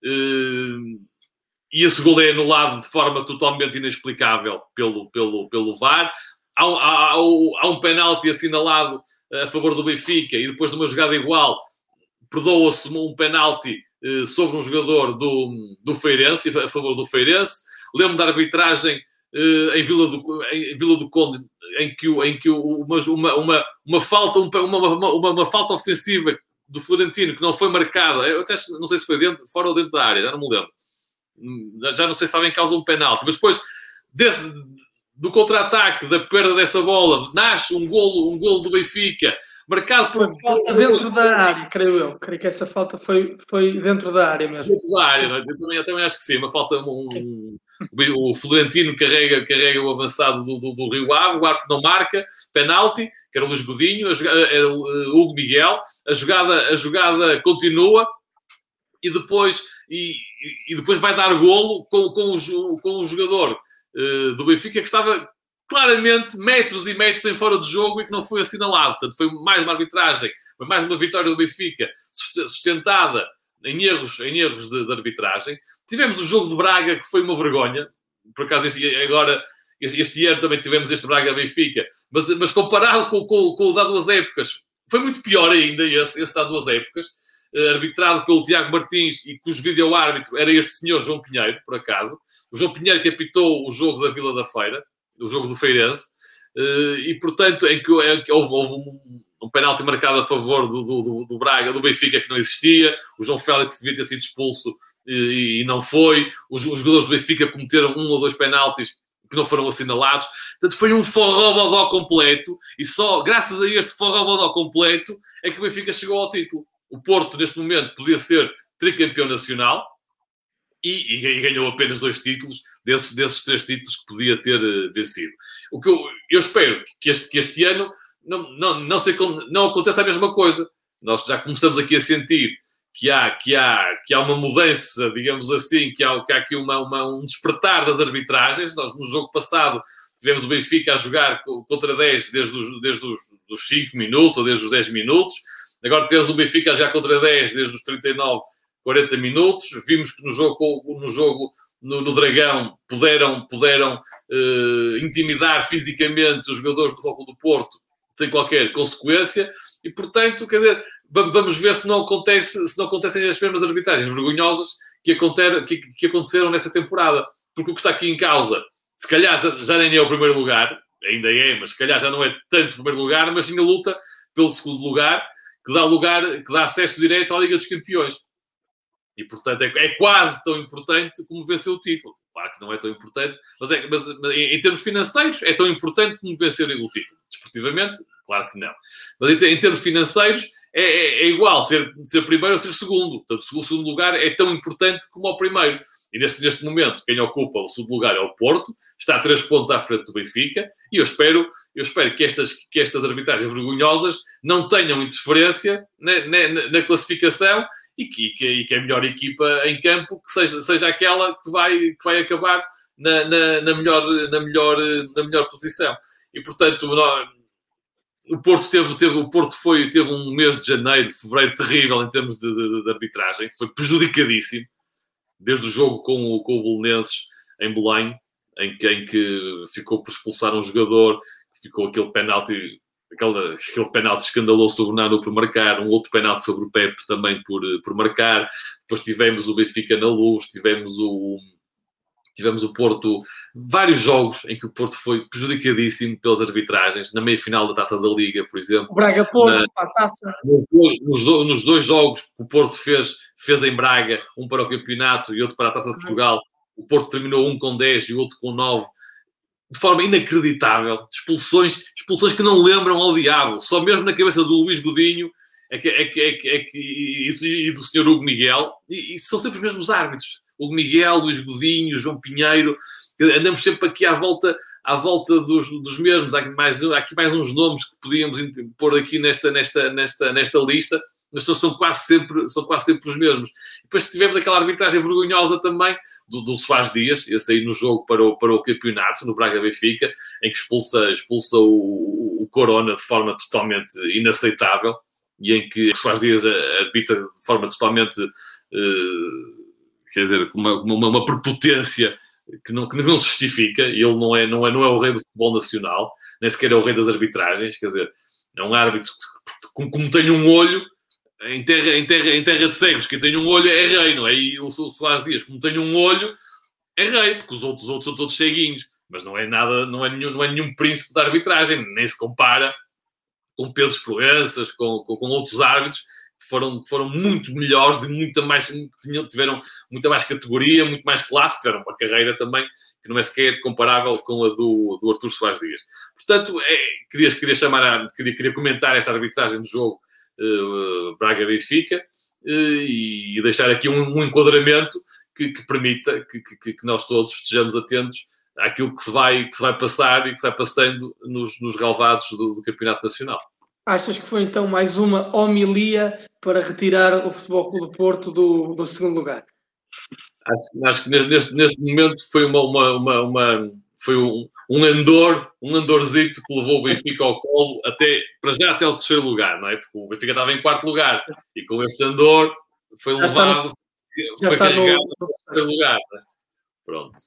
S2: eh, e esse gol é anulado de forma totalmente inexplicável pelo, pelo, pelo V A R. Há, há, há um penalti assinalado a favor do Benfica e depois de uma jogada igual perdoa-se um penalti sobre um jogador do, do Feirense, a favor do Feirense. Lembro da arbitragem uh, em, Vila do, em Vila do Conde, em que, em que uma, uma, uma, uma, falta, uma, uma, uma, uma falta ofensiva do Florentino que não foi marcada, eu até não sei se foi dentro, fora ou dentro da área, já não me lembro. Já não sei se estava em causa um penalti, mas depois desse, do contra-ataque, da perda dessa bola, nasce um golo, um golo do Benfica, marcado por...
S1: Uma falta dentro da área, creio eu. Creio que essa falta foi, foi dentro da área mesmo.
S2: Dentro da área, não é? eu, também, eu também acho que sim. Uma falta... Um, um, o Florentino carrega, carrega o avançado do, do, do Rio Ave, o árbitro não marca, penalti, que era o Luís Godinho, a jogada, era o uh, Hugo Miguel, a jogada, a jogada continua e depois, e, e depois vai dar golo com, com, o, com o jogador uh, do Benfica que estava... claramente metros e metros em fora de jogo e que não foi assinalado. Portanto, foi mais uma arbitragem, foi mais uma vitória do Benfica sustentada em erros, em erros de, de arbitragem. Tivemos o jogo de Braga, que foi uma vergonha. Por acaso, este, agora, este ano também tivemos este Braga-Benfica. Mas, mas comparado com, com, com o de há duas épocas, foi muito pior ainda esse, esse de há duas épocas. Uh, arbitrado pelo Tiago Martins e cujo vídeo-árbitro era este senhor João Pinheiro, por acaso. O João Pinheiro que apitou o jogo da Vila da Feira, o jogo do Feirense, e portanto em que, em que houve, houve um, um penalti marcado a favor do, do, do Braga, do Benfica, que não existia. O João Félix devia ter sido expulso e, e não foi. Os, os jogadores do Benfica cometeram um ou dois penaltis que não foram assinalados. Portanto, foi um forró-bodó completo, e só graças a este forró-bodó completo é que o Benfica chegou ao título. O Porto, neste momento, podia ser tricampeão nacional e, e ganhou apenas dois títulos desses, desses três títulos que podia ter uh, vencido. O que eu, eu espero que este, que este ano não, não, não, sei, não aconteça a mesma coisa. Nós já começamos aqui a sentir que há, que há, que há uma mudança, digamos assim, que há, que há aqui uma, uma, um despertar das arbitragens. Nós, no jogo passado, tivemos o Benfica a jogar contra dez desde os, desde os dos cinco minutos ou desde os dez minutos. Agora temos o Benfica a jogar contra dez desde os trinta e nove, quarenta minutos. Vimos que no jogo, no, jogo, no, no Dragão puderam, puderam uh, intimidar fisicamente os jogadores do Futebol Clube do Porto sem qualquer consequência. E, portanto, quer dizer, vamos ver se não, acontece, se não acontecem as mesmas arbitragens vergonhosas que, aconteram, que, que aconteceram nessa temporada. Porque o que está aqui em causa, se calhar já, já nem é o primeiro lugar, ainda é, mas se calhar já não é tanto o primeiro lugar, mas sim a luta pelo segundo lugar, que dá lugar, que dá acesso direto à Liga dos Campeões. E, portanto, é, é quase tão importante como vencer o título. Claro que não é tão importante, mas, é, mas, mas em, em termos financeiros é tão importante como vencer o título. Desportivamente, claro que não. Mas em, em termos financeiros é, é, é igual ser, ser primeiro ou ser segundo. Portanto, o segundo lugar é tão importante como o primeiro. E neste, neste momento, quem ocupa o segundo lugar é o Porto, está a três pontos à frente do Benfica, e eu espero, eu espero que, estas, que estas arbitragens vergonhosas não tenham interferência na, na, na classificação e que, que, e que a melhor equipa em campo que seja, seja aquela que vai, que vai acabar na, na, na, melhor, na, melhor, na melhor posição. E, portanto, nós, o Porto, teve, teve, o Porto foi, teve um mês de janeiro, fevereiro terrível em termos de, de, de arbitragem, foi prejudicadíssimo. Desde o jogo com o, com o Belenenses em Belém, em que, em que ficou por expulsar um jogador, ficou aquele penalti, aquele, aquele penalti escandaloso sobre o Nano por marcar, um outro penalti sobre o Pepe também por, por marcar. Depois tivemos o Benfica na Luz, tivemos o, tivemos o Porto, vários jogos em que o Porto foi prejudicadíssimo pelas arbitragens, na meia-final da Taça da Liga, por exemplo.
S1: O Braga-Porto, a taça.
S2: Nos, nos dois jogos que o Porto fez, fez em Braga, um para o campeonato e outro para a Taça de Portugal, o Porto terminou um com dez e o outro com nove, de forma inacreditável. Expulsões, expulsões que não lembram ao diabo. Só mesmo na cabeça do Luís Godinho é que, é que, é que, é que, e, e do senhor Hugo Miguel, e, e são sempre os mesmos árbitros. Hugo Miguel, Luís Godinho, João Pinheiro, andamos sempre aqui à volta, à volta dos, dos mesmos. Há aqui, mais, há aqui mais uns nomes que podíamos pôr aqui nesta, nesta, nesta, nesta lista, mas são quase sempre, são quase sempre os mesmos. Depois tivemos aquela arbitragem vergonhosa também do, do Soares Dias, esse aí no jogo para o, para o campeonato, no Braga-Benfica, em que expulsa, expulsa o, o Corona de forma totalmente inaceitável e em que o Soares Dias arbitra de forma totalmente... Uh, quer dizer, uma, uma, uma prepotência que não, que não se justifica. Ele não é, não, é, não é o rei do futebol nacional, nem sequer é o rei das arbitragens, quer dizer, é um árbitro que, como, como tem um olho, em terra, em, terra, em terra de cegos, quem tem um olho é rei, não é? E o Soares Dias, como tem um olho, é rei, porque os outros, os outros são todos ceguinhos, mas não é nada, não é nenhum, não é nenhum príncipe da arbitragem, nem se compara com Pedro Proenças, com, com, com outros árbitros, Foram, foram muito melhores, de muita mais, tiveram muita mais categoria, muito mais classe, tiveram uma carreira também que não é sequer comparável com a do, do Artur Soares Dias. Portanto, é, queria, queria, chamar a, queria, queria comentar esta arbitragem do jogo uh, Braga-Benfica uh, e deixar aqui um, um enquadramento que, que permita que, que, que nós todos estejamos atentos àquilo que se vai, que se vai passar e que se vai passando nos, nos relevados do, do Campeonato Nacional.
S1: Achas que foi então mais uma homilia para retirar o Futebol Clube do Porto do, do segundo lugar?
S2: Acho, acho que neste, neste momento foi uma, uma, uma, uma foi um, um andor, um andorzito que levou o Benfica ao colo até, para já até ao terceiro lugar, não é? Porque o Benfica estava em quarto lugar e com este andor foi já levado, no, foi carregado no, no terceiro lugar. Não é? Pronto.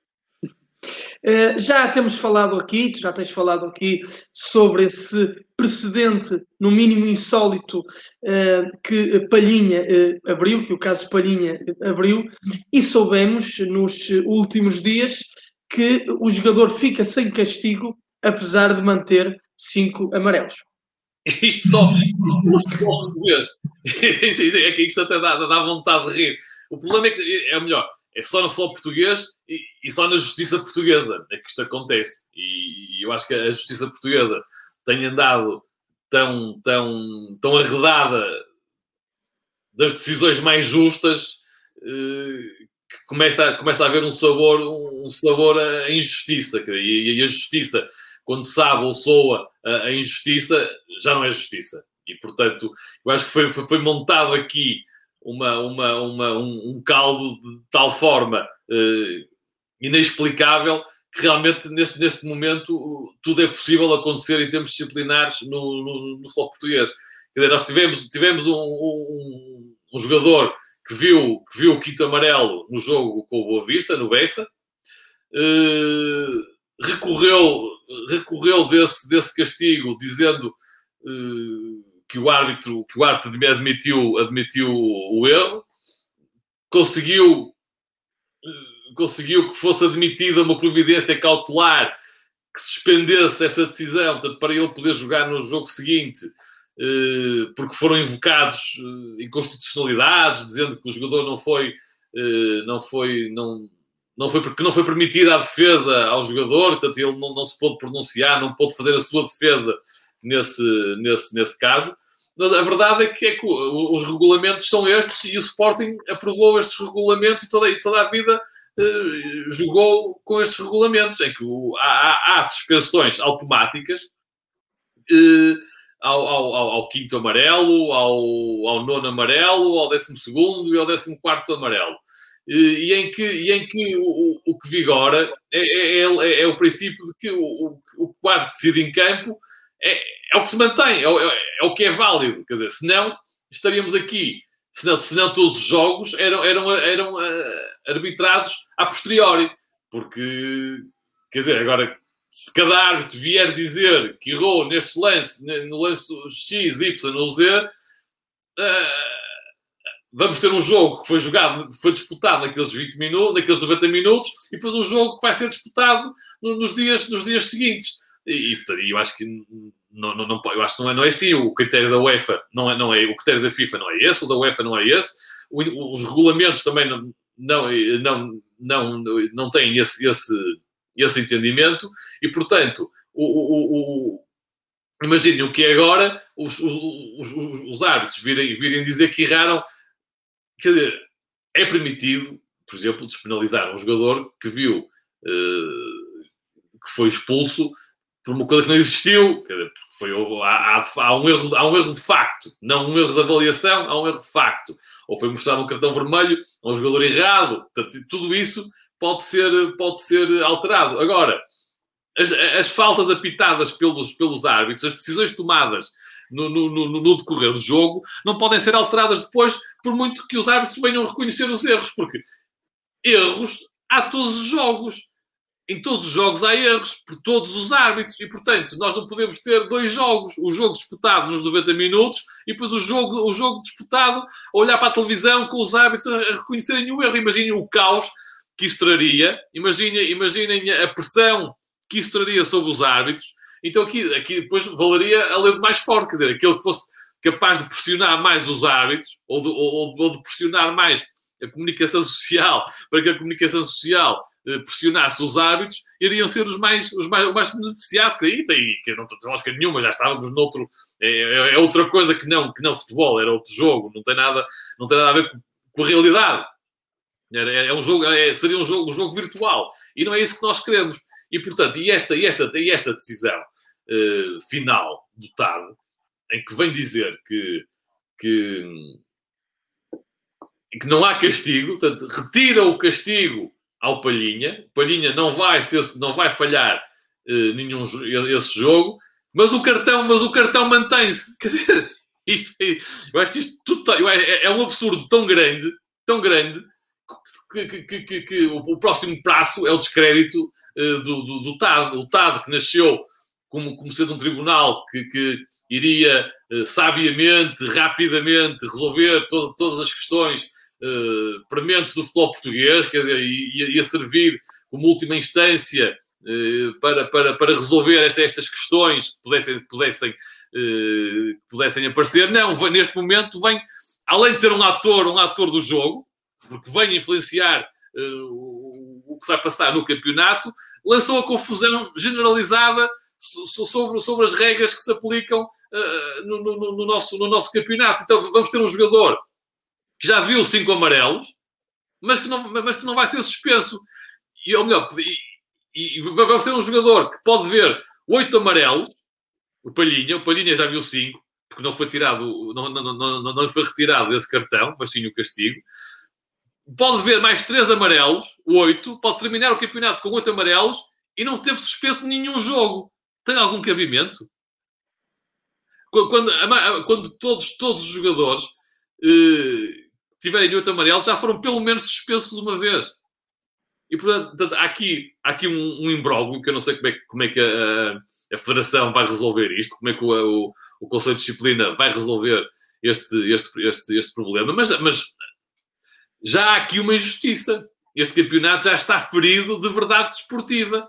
S1: Uh, já temos falado aqui, tu já tens falado aqui sobre esse precedente, no mínimo insólito, uh, que Palhinha uh, abriu, que o caso Palhinha abriu, e soubemos nos últimos dias que o jogador fica sem castigo, apesar de manter cinco amarelos.
S2: Isto só no futebol português. É que isto até dá, dá vontade de rir. O problema é que é melhor. É só no futebol português e, e só na justiça portuguesa é que isto acontece. E, e eu acho que a justiça portuguesa tem andado tão, tão, tão arredada das decisões mais justas eh, que começa a, começa a haver um sabor, um sabor à injustiça. E, e a justiça, quando sabe ou soa a, a injustiça, já não é justiça. E, portanto, eu acho que foi, foi, foi montado aqui uma, uma, uma, um, um caldo de tal forma uh, inexplicável que realmente neste, neste momento tudo é possível acontecer em termos disciplinares no, no, no futebol português. Quer dizer, nós tivemos, tivemos um, um, um jogador que viu, que viu o quinto amarelo no jogo com o Boa Vista, no Bessa, uh, recorreu, recorreu desse, desse castigo dizendo uh, que o árbitro, que o árbitro admitiu, admitiu o erro, conseguiu, conseguiu que fosse admitida uma providência cautelar que suspendesse essa decisão, portanto, para ele poder jogar no jogo seguinte, porque foram invocados inconstitucionalidades, dizendo que o jogador não foi, não foi, não, não foi, porque não foi permitida a defesa ao jogador, portanto, ele não, não se pôde pronunciar, não pôde fazer a sua defesa nesse, nesse, nesse caso. Mas a verdade é que, é que os regulamentos são estes e o Sporting aprovou estes regulamentos e toda, e toda a vida uh, jogou com estes regulamentos, em que o, há, há suspensões automáticas uh, ao, ao, ao quinto amarelo, ao, ao nono amarelo, ao décimo segundo e ao décimo quarto amarelo. Uh, e em que, e em que o, o que vigora é, é, é, é o princípio de que o, o, o quarto decide em campo. É, é o que se mantém, é, é, é o que é válido. Quer dizer, senão estaríamos aqui, senão, senão todos os jogos eram, eram, eram uh, arbitrados a posteriori. Porque, quer dizer, agora, se cada árbitro vier dizer que errou neste lance, no lance X, Y ou Z, uh, vamos ter um jogo que foi jogado, foi disputado naqueles vinte minutos, naqueles noventa minutos, e depois um jogo que vai ser disputado nos dias, nos dias seguintes. E, e portanto, eu acho que não, não, não, eu acho que não é, não é assim. O critério da UEFA não é, não é, o critério da FIFA não é esse, o da UEFA não é esse. O, os regulamentos também não, não, não, não, não têm esse, esse, esse entendimento. E, portanto, o, o, o, imaginem o que é agora os, os, os, os árbitros virem, virem dizer que erraram. Quer dizer, é permitido, por exemplo, despenalizar um jogador que viu uh, que foi expulso por uma coisa que não existiu, porque foi, há, há, há, um erro, há um erro de facto, não um erro de avaliação, há um erro de facto. Ou foi mostrado um cartão vermelho a um jogador errado. Portanto, tudo isso pode ser, pode ser alterado. Agora, as, as faltas apitadas pelos, pelos árbitros, as decisões tomadas no, no, no, no decorrer do jogo, não podem ser alteradas depois, por muito que os árbitros venham reconhecer os erros, porque erros há todos os jogos. Em todos os jogos há erros, por todos os árbitros, e, portanto, nós não podemos ter dois jogos. O jogo disputado nos noventa minutos e depois o jogo, o jogo disputado a olhar para a televisão com os árbitros a reconhecerem o erro. Imaginem o caos que isso traria. Imaginem, imaginem a pressão que isso traria sobre os árbitros. Então aqui, aqui depois valeria a lei do mais forte, quer dizer, aquele que fosse capaz de pressionar mais os árbitros ou de, ou, ou de pressionar mais a comunicação social, para que a comunicação social pressionasse os árbitros, iriam ser os mais, os mais, os mais beneficiados, que aí tem, que não tem lógica nenhuma, já estávamos noutro, é, é outra coisa que não, que não futebol, era outro jogo, não tem nada, não tem nada a ver com, com a realidade. Era, é um jogo, é, seria um jogo, um jogo virtual, e não é isso que nós queremos. E, portanto, e esta, e esta, e esta decisão uh, final do T A D, em que vem dizer que, que, que não há castigo, portanto, retira o castigo ao Palhinha. Palhinha não vai, ser, não vai falhar uh, nenhum esse jogo, mas o cartão, mas o cartão mantém-se. Quer dizer, isto, eu acho que isto tudo, é, é um absurdo tão grande, tão grande, que, que, que, que, que o, o próximo passo é o descrédito uh, do, do, do T A D. O T A D, que nasceu como, como sendo um tribunal que, que iria uh, sabiamente, rapidamente resolver todo, todas as questões Uh, prementes do futebol português, quer dizer, ia, ia servir como última instância uh, para, para, para resolver esta, estas questões que pudessem, pudessem, uh, pudessem aparecer. Não, vem, neste momento vem, além de ser um ator, um ator do jogo, porque vem influenciar uh, o, o que vai passar no campeonato, lançou a confusão generalizada so, sobre, sobre as regras que se aplicam uh, no, no, no, nosso, no nosso campeonato. Então vamos ter um jogador que já viu cinco amarelos, mas que não, mas que não vai ser suspenso. E, ou melhor, e, e vai ser um jogador que pode ver oito amarelos, o Palhinha, o Palhinha já viu cinco, porque não foi tirado, não, não, não, não, não foi retirado esse cartão, mas sim o castigo. Pode ver mais três amarelos, oito, pode terminar o campeonato com oito amarelos e não teve suspenso nenhum jogo. Tem algum cabimento? Quando, quando todos, todos os jogadores eh, tiverem oito amarelos, já foram pelo menos suspensos uma vez. E, portanto, há aqui, há aqui um, um imbróglio que eu não sei como é, como é que a, a Federação vai resolver isto, como é que o, o, o Conselho de Disciplina vai resolver este, este, este, este problema. Mas, mas já há aqui uma injustiça. Este campeonato já está ferido de verdade desportiva.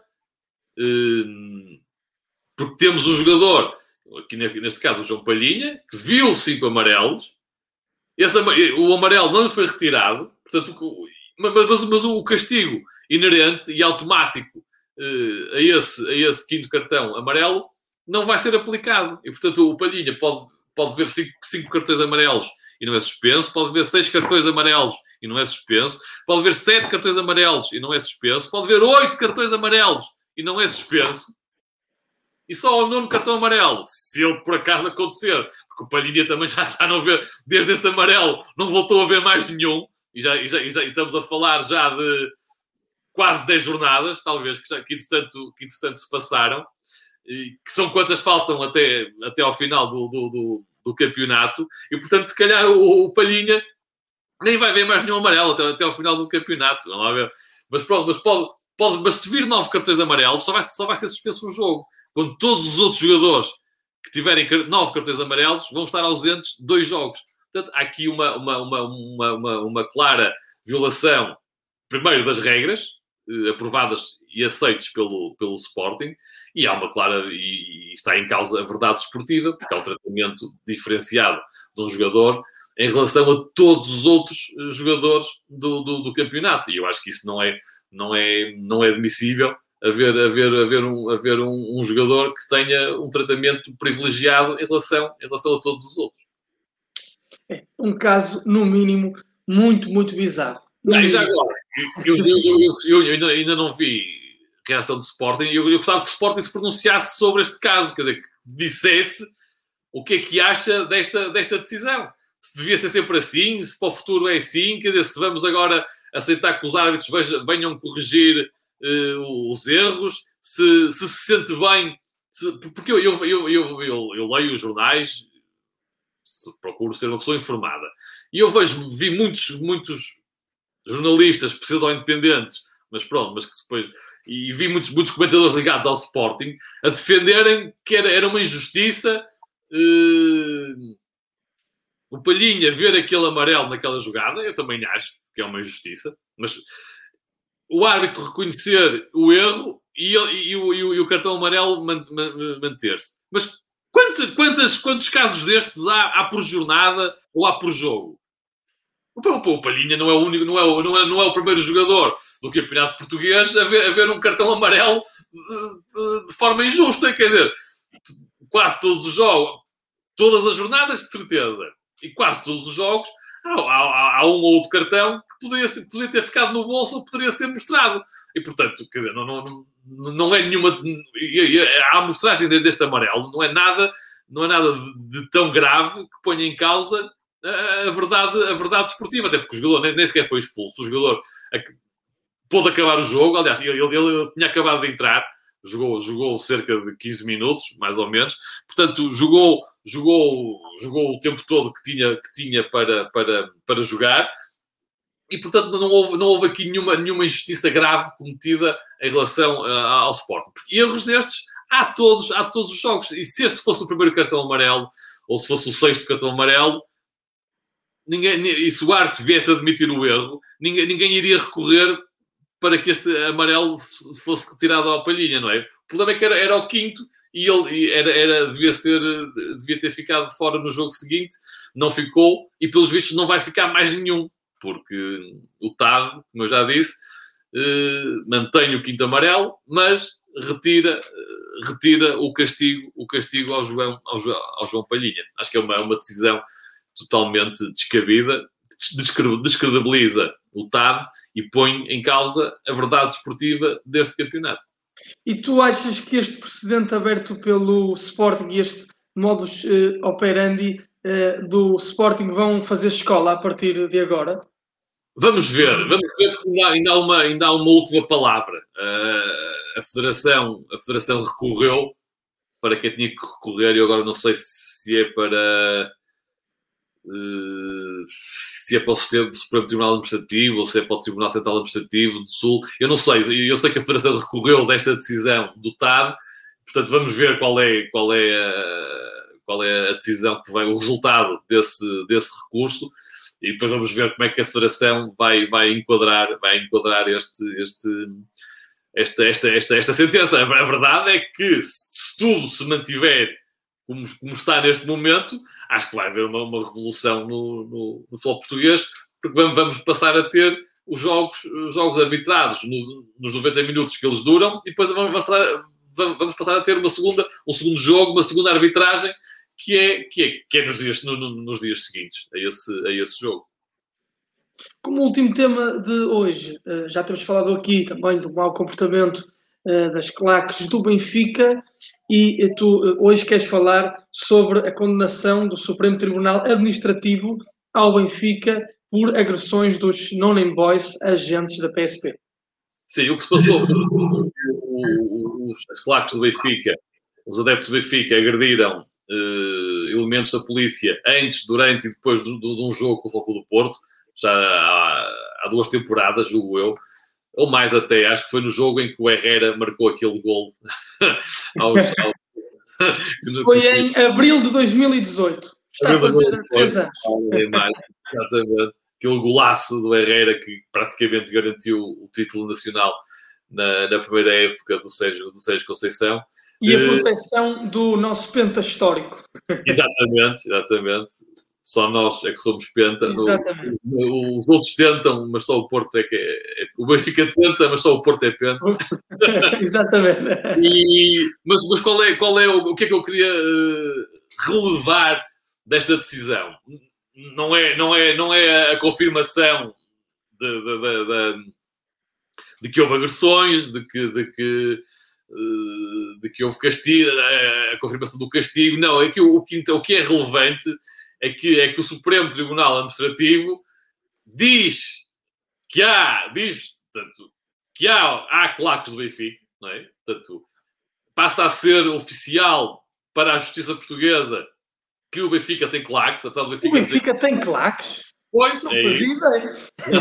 S2: Porque temos um jogador, aqui neste caso o João Palhinha, que viu cinco amarelos. Esse, o amarelo não lhe foi retirado. Portanto, mas, mas, mas o castigo inerente e automático a esse, a esse quinto cartão amarelo não vai ser aplicado. E, portanto, o Palhinha pode, pode ver cinco, cinco cartões amarelos e não é suspenso, pode ver seis cartões amarelos e não é suspenso, pode ver sete cartões amarelos e não é suspenso, pode ver oito cartões amarelos e não é suspenso, e só o nono cartão amarelo, se ele por acaso acontecer, porque o Palhinha também já, já não vê, desde esse amarelo, não voltou a ver mais nenhum, e já, e já, e já e estamos a falar já de quase dez jornadas, talvez, que, já, que, entretanto, que entretanto se passaram, e que são quantas faltam até, até ao final do, do, do, do campeonato, e portanto, se calhar o, o Palhinha nem vai ver mais nenhum amarelo até, até ao final do campeonato, não vai ver. Mas pronto, mas pode, pode mas se vir nove cartões amarelos, só vai, só vai ser suspenso um jogo. Quando todos os outros jogadores que tiverem nove cartões amarelos vão estar ausentes de dois jogos. Portanto, há aqui uma, uma, uma, uma, uma, uma clara violação, primeiro, das regras, eh, aprovadas e aceitas pelo, pelo Sporting, e há uma clara, e, e está em causa a verdade desportiva, porque há um tratamento diferenciado de um jogador em relação a todos os outros jogadores do, do, do campeonato. E eu acho que isso não é, não é, não é admissível, haver, haver, haver, um, haver um, um jogador que tenha um tratamento privilegiado em relação, em relação a todos os outros.
S1: É um caso, no mínimo, muito, muito bizarro.
S2: Não, e já agora, eu, eu, eu, eu, eu ainda, ainda não vi reação do Sporting, e eu, eu gostava que o Sporting se pronunciasse sobre este caso, quer dizer, que dissesse o que é que acha desta, desta decisão. Se devia ser sempre assim, se para o futuro é assim, quer dizer, se vamos agora aceitar que os árbitros vejam, venham corrigir uh, os erros, se, se se sente bem, se, porque eu, eu, eu, eu, eu, eu leio os jornais, procuro ser uma pessoa informada, e eu vejo, vi muitos, muitos jornalistas pseudo-independentes, mas pronto, mas que depois, e vi muitos, muitos comentadores ligados ao Sporting, a defenderem que era, era uma injustiça uh, o Palhinha ver aquele amarelo naquela jogada. Eu também acho que é uma injustiça, mas o árbitro reconhecer o erro e, e, e, o, e o cartão amarelo man, man, manter-se. Mas quantos, quantos, quantos casos destes há, há por jornada ou há por jogo? O, o Palhinha não é o único, não é o, não é, não é o primeiro jogador do campeonato português a ver, a ver um cartão amarelo de, de, de forma injusta. Quer dizer, quase todos os jogos, todas as jornadas, de certeza, e quase todos os jogos, há, há, há um ou outro cartão que poderia, ser, poderia ter ficado no bolso ou poderia ser mostrado. E, portanto, quer dizer, não, não, não é nenhuma... A amostragem deste amarelo não é nada, não é nada de, de tão grave que ponha em causa a, a, verdade, a verdade desportiva, até porque o jogador nem, nem sequer foi expulso. O jogador a, pôde acabar o jogo, aliás, ele, ele, ele tinha acabado de entrar, jogou, jogou cerca de quinze minutos, mais ou menos, portanto, jogou... Jogou, jogou o tempo todo que tinha, que tinha para, para, para jogar e, portanto, não houve, não houve aqui nenhuma, nenhuma injustiça grave cometida em relação uh, ao Sporting. Porque erros destes há todos, há todos os jogos. E se este fosse o primeiro cartão amarelo ou se fosse o sexto cartão amarelo, ninguém, e se o árbitro viesse a admitir o erro, ninguém, ninguém iria recorrer para que este amarelo fosse retirado à Palhinha, não é? O problema é que era, era o quinto e ele era, era, devia, ser, devia ter ficado fora no jogo seguinte, não ficou, e pelos vistos não vai ficar mais nenhum, porque o T A D, como eu já disse, eh, mantém o quinto amarelo, mas retira, retira o castigo, o castigo ao, João, ao, João, ao João Palhinha. Acho que é uma, uma decisão totalmente descabida, descredibiliza o T A D e põe em causa a verdade desportiva deste campeonato.
S1: E tu achas que este precedente aberto pelo Sporting e este modus uh, operandi uh, do Sporting vão fazer escola a partir de agora?
S2: Vamos ver, vamos ver que ainda, ainda, há, uma, ainda há uma última palavra. Uh, a, Federação, a Federação recorreu para quem tinha que recorrer, e agora não sei se é para uh, se é para o Supremo Tribunal Administrativo ou se é para o Tribunal Central Administrativo do Sul. Eu não sei, eu sei que a Federação recorreu desta decisão do T A D, portanto vamos ver qual é, qual é, a, qual é a decisão que vai, o resultado desse, desse recurso. E depois vamos ver como é que a Federação vai, vai enquadrar, vai enquadrar este, este, esta, esta, esta, esta sentença. A verdade é que se tudo se mantiver como, como está neste momento, acho que vai haver uma, uma revolução no, no, no futebol português, porque vamos, vamos passar a ter os jogos, os jogos arbitrados no, nos noventa minutos que eles duram, e depois vamos, vamos, vamos passar a ter uma segunda, um segundo jogo, uma segunda arbitragem, que é, que é, que é nos, dias, no, no, nos dias seguintes a esse, a esse jogo.
S1: Como último tema de hoje, já temos falado aqui também do mau comportamento das claques do Benfica, e tu hoje queres falar sobre a condenação do Supremo Tribunal Administrativo ao Benfica por agressões dos No-Name Boys, agentes da P S P.
S2: Sim, o que se passou foi que as claques do Benfica, os adeptos do Benfica, agrediram Uh, elementos da polícia antes, durante e depois de, de, de um jogo com o Futebol do Porto, já há, há duas temporadas, julgo eu, ou mais até, acho que foi no jogo em que o Herrera marcou aquele gol. aos, aos...
S1: Isso foi em abril de dois mil e dezoito. Está a fazer três anos.
S2: Exatamente. Aquele golaço do Herrera que praticamente garantiu o título nacional na, na primeira época do Sérgio, do Sérgio Conceição.
S1: E a proteção do nosso penta histórico.
S2: Exatamente, exatamente. Só nós é que somos penta.
S1: Exatamente.
S2: No, os outros tentam, mas só o Porto é que é... é o Benfica tenta, mas só o Porto é penta.
S1: Exatamente.
S2: E, mas mas qual, é, qual é o, o que é que eu queria uh, relevar desta decisão? Não é, não é, não é a confirmação de, de, de, de, de que houve agressões, de que... De que de que houve castigo, a confirmação do castigo. Não, é que o, o, que, o que é relevante é que, é que o Supremo Tribunal Administrativo diz que há, diz, portanto, que há, há claques do Benfica, não é? Portanto, passa a ser oficial para a justiça portuguesa que o Benfica tem claques. O Benfica,
S1: o Benfica dizer... tem claques?
S2: Pois,
S1: não
S2: é
S1: fazia ideia.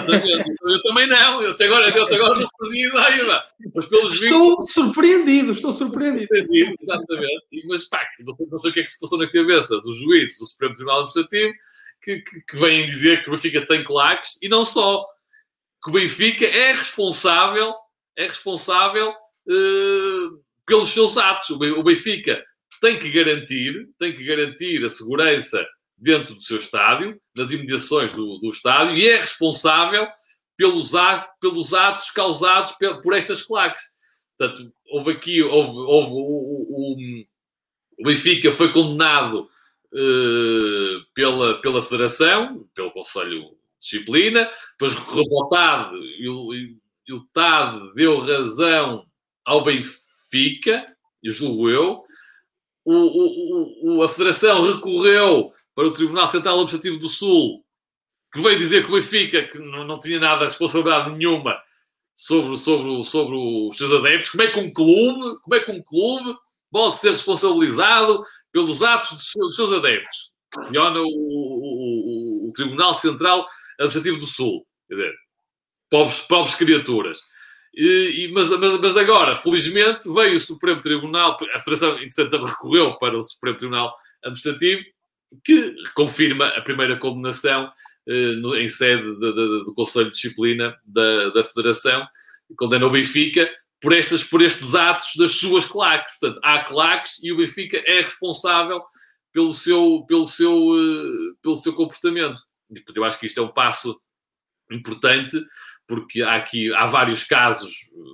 S2: Eu também não, eu até agora, eu até agora não fazia ideia. Mas pelos
S1: estou
S2: vídeos...
S1: surpreendido, estou surpreendido.
S2: Exatamente. Mas pá, não sei o que é que se passou na cabeça dos juízes do Supremo Tribunal Administrativo que, que, que vêm dizer que o Benfica tem claques, e não só, que o Benfica é responsável, é responsável uh, pelos seus atos. O Benfica tem que garantir, tem que garantir a segurança dentro do seu estádio, nas imediações do, do estádio, e é responsável pelos, atos, pelos atos causados por, por estas claques. Portanto, houve aqui, houve, houve o, o, o Benfica foi condenado uh, pela, pela Federação, pelo Conselho de Disciplina, depois recorreu ao T A D, e o, e o T A D deu razão ao Benfica, e julgo eu. O, o, o, a Federação recorreu para o Tribunal Central Administrativo do Sul, que veio dizer que o Benfica que não, não tinha nada de responsabilidade nenhuma sobre, sobre, sobre os seus adeptos. Como é que um clube, como é que um clube pode ser responsabilizado pelos atos dos seus, dos seus adeptos? Questiona o, o, o, o Tribunal Central Administrativo do Sul. Quer dizer, pobres, pobres criaturas. E, e, mas, mas, mas agora, felizmente, veio o Supremo Tribunal, a Federação, entretanto, recorreu para o Supremo Tribunal Administrativo, que confirma a primeira condenação eh, no, em sede de, de, do Conselho de Disciplina da, da Federação, condena o Benfica por, estas, por estes atos das suas claques. Portanto, há claques e o Benfica é responsável pelo seu, pelo seu, uh, pelo seu comportamento. E, eu acho que isto é um passo importante, porque há aqui há vários casos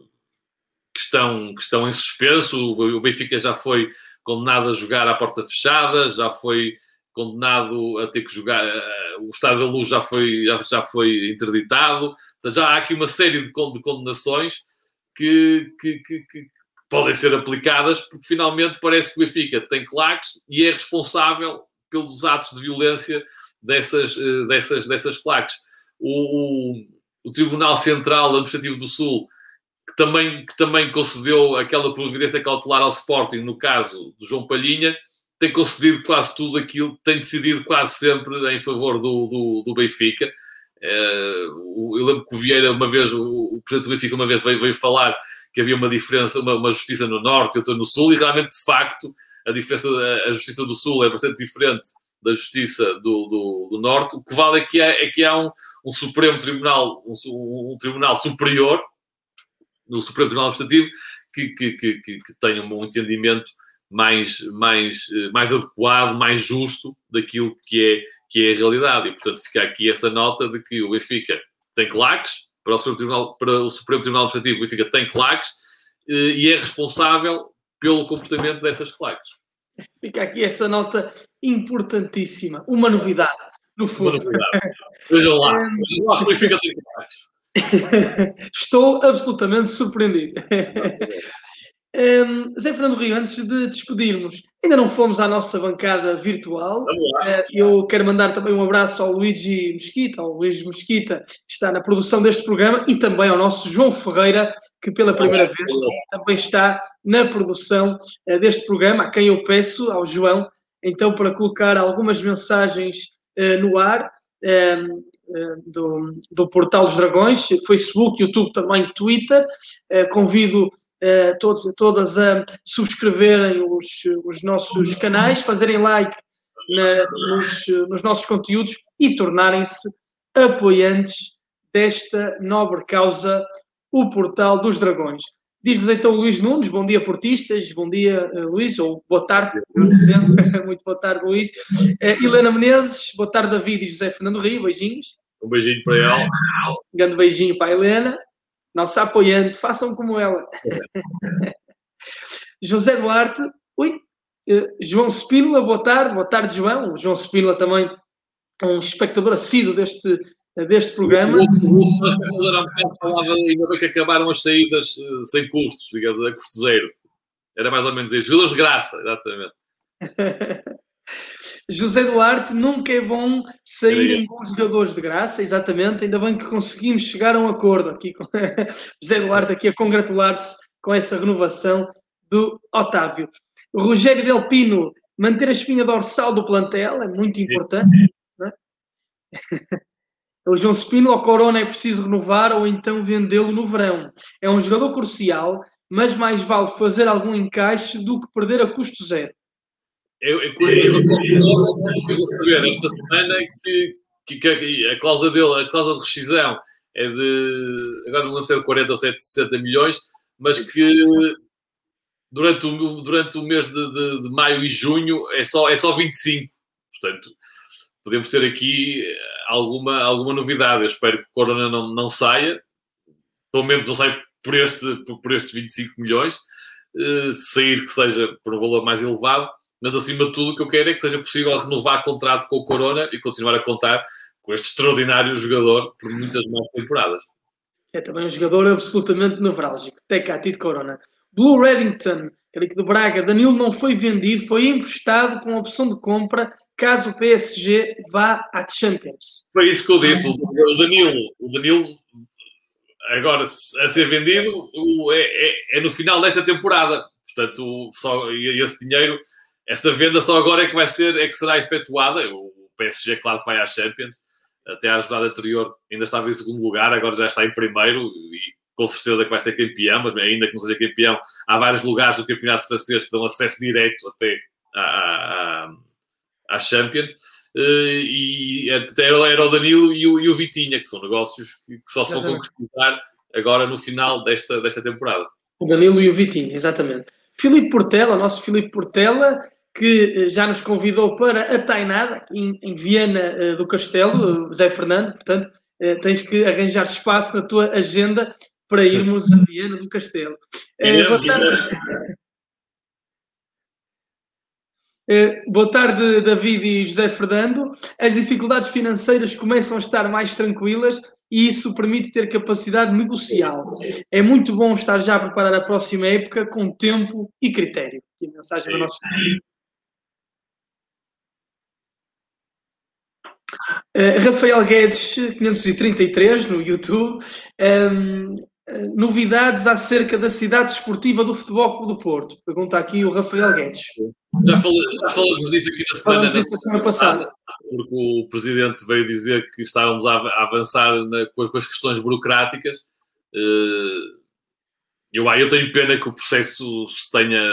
S2: que estão, que estão em suspenso. O Benfica já foi condenado a jogar à porta fechada, já foi condenado a ter que jogar, o Estádio da Luz já foi, já, já foi interditado. Já há aqui uma série de condenações que, que, que, que podem ser aplicadas, porque finalmente parece que o Benfica tem claques e é responsável pelos atos de violência dessas, dessas, dessas claques. O, o, o Tribunal Central Administrativo do Sul, que também, que também concedeu aquela providência cautelar ao Sporting, no caso do João Palhinha, tem concedido quase tudo aquilo, tem decidido quase sempre em favor do, do, do Benfica. Uh, eu lembro que o Vieira, uma vez, o, o presidente do Benfica, uma vez veio, veio falar que havia uma diferença, uma, uma justiça no Norte e outra no Sul, e realmente, de facto, a, diferença, a, a justiça do Sul é bastante diferente da justiça do, do, do Norte. O que vale é que há, é que há um, um Supremo Tribunal, um, um Tribunal Superior, no Supremo Tribunal Administrativo, que, que, que, que, que tenha um entendimento mais, mais, mais adequado, mais justo daquilo que é, que é a realidade. E, portanto, fica aqui essa nota de que o Benfica tem claques, para o Supremo Tribunal, para o Supremo Tribunal Administrativo, o Benfica tem claques e é responsável pelo comportamento dessas claques.
S1: Fica aqui essa nota importantíssima. Uma novidade, no fundo.
S2: Uma novidade. Vejam lá. Vejam lá que o Benfica tem claques.
S1: Estou absolutamente surpreendido. Um, Zé Fernando Rio, antes de despedirmos, ainda não fomos à nossa bancada virtual. Uh, eu quero mandar também um abraço ao Luigi Mesquita, ao Luís Mesquita, que está na produção deste programa, e também ao nosso João Ferreira, que pela primeira vez também está na produção uh, deste programa, a quem eu peço, ao João, então, para colocar algumas mensagens uh, no ar. Um, do, do Portal dos Dragões, Facebook, YouTube, também Twitter. Uh, convido uh, todos e todas a subscreverem os, os nossos canais, fazerem like na, nos, nos nossos conteúdos e tornarem-se apoiantes desta nobre causa, o Portal dos Dragões. Diz-nos então o Luís Nunes, bom dia portistas, bom dia uh, Luís, ou boa tarde, melhor dizendo, muito boa tarde Luís. Uh, Helena Menezes, boa tarde David e José Fernando Rio, beijinhos.
S2: Um beijinho para ela.
S1: Um grande beijinho para a Helena, nossa apoiante, façam como ela. José Duarte, ui, uh, João Spínola, boa tarde, boa tarde João, o João Spínola também é um espectador assíduo deste deste programa.
S2: Falava, ainda bem que acabaram as saídas uh, sem custos, digamos, a custo zero. Era mais ou menos isso. Jogadores de graça, exatamente.
S1: José Duarte, nunca é bom saírem bons jogadores de graça, exatamente. Ainda bem que conseguimos chegar a um acordo aqui com José Duarte aqui a congratular-se com essa renovação do Otávio. Rogério Del Pino, manter a espinha dorsal do plantel é muito importante. Não é? O João Spino, ao Corona é preciso renovar ou então vendê-lo no verão. É um jogador crucial, mas mais vale fazer algum encaixe do que perder a custo zero.
S2: Eu, eu, eu vou saber esta semana que, que, que a cláusula dele, a cláusula de rescisão é de, agora não lembro se é de quarenta ou sessenta milhões, mas que durante o, durante o mês de, de, de maio e junho é só, é só vinte e cinco. Portanto, podemos ter aqui alguma, alguma novidade. Eu espero que o Corona não, não saia, pelo menos não saia por, este, por, por estes vinte e cinco milhões, uh, sair que seja por um valor mais elevado, mas acima de tudo o que eu quero é que seja possível renovar contrato com o Corona e continuar a contar com este extraordinário jogador por muitas mais temporadas.
S1: É também um jogador absolutamente nevrálgico, Tecati de Corona. Blue Reddington, aqui de Braga, Danilo não foi vendido, foi emprestado com opção de compra caso o P S G vá à Champions.
S2: Foi isso que eu disse, o Danilo, o Danilo agora a ser vendido é, é, é no final desta temporada, portanto só esse dinheiro, essa venda só agora é que vai ser, é que será efetuada. O P S G claro que vai à Champions, até à jornada anterior ainda estava em segundo lugar, agora já está em primeiro e com certeza que vai ser campeão, mas ainda que não seja campeão, há vários lugares do campeonato francês que dão acesso direto até à, à, à Champions, e até era o Danilo e o, e o Vitinha, que são negócios que, que só se vão concretizar agora no final desta, desta temporada.
S1: O Danilo e o Vitinha, exatamente. Filipe Portela, nosso Filipe Portela, que já nos convidou para a Tainada, em, em Viana do Castelo, Zé Fernando, portanto, tens que arranjar espaço na tua agenda para irmos a Viana do Castelo. É, boa tarde. É, boa tarde, David e José Fernando. As dificuldades financeiras começam a estar mais tranquilas e isso permite ter capacidade negocial. É muito bom estar já a preparar a próxima época com tempo e critério. E a mensagem do nosso Uh, Rafael Guedes, quinhentos e trinta e três, no YouTube. Um, uh, novidades acerca da cidade esportiva do Futebol Clube do Porto? Pergunta aqui o Rafael Guedes.
S2: Já falamos, já falamos disso aqui na semana,
S1: falamos disso na semana passada.
S2: Porque o Presidente veio dizer que estávamos a avançar na, com as questões burocráticas. Uh, eu, eu tenho pena que o processo se tenha...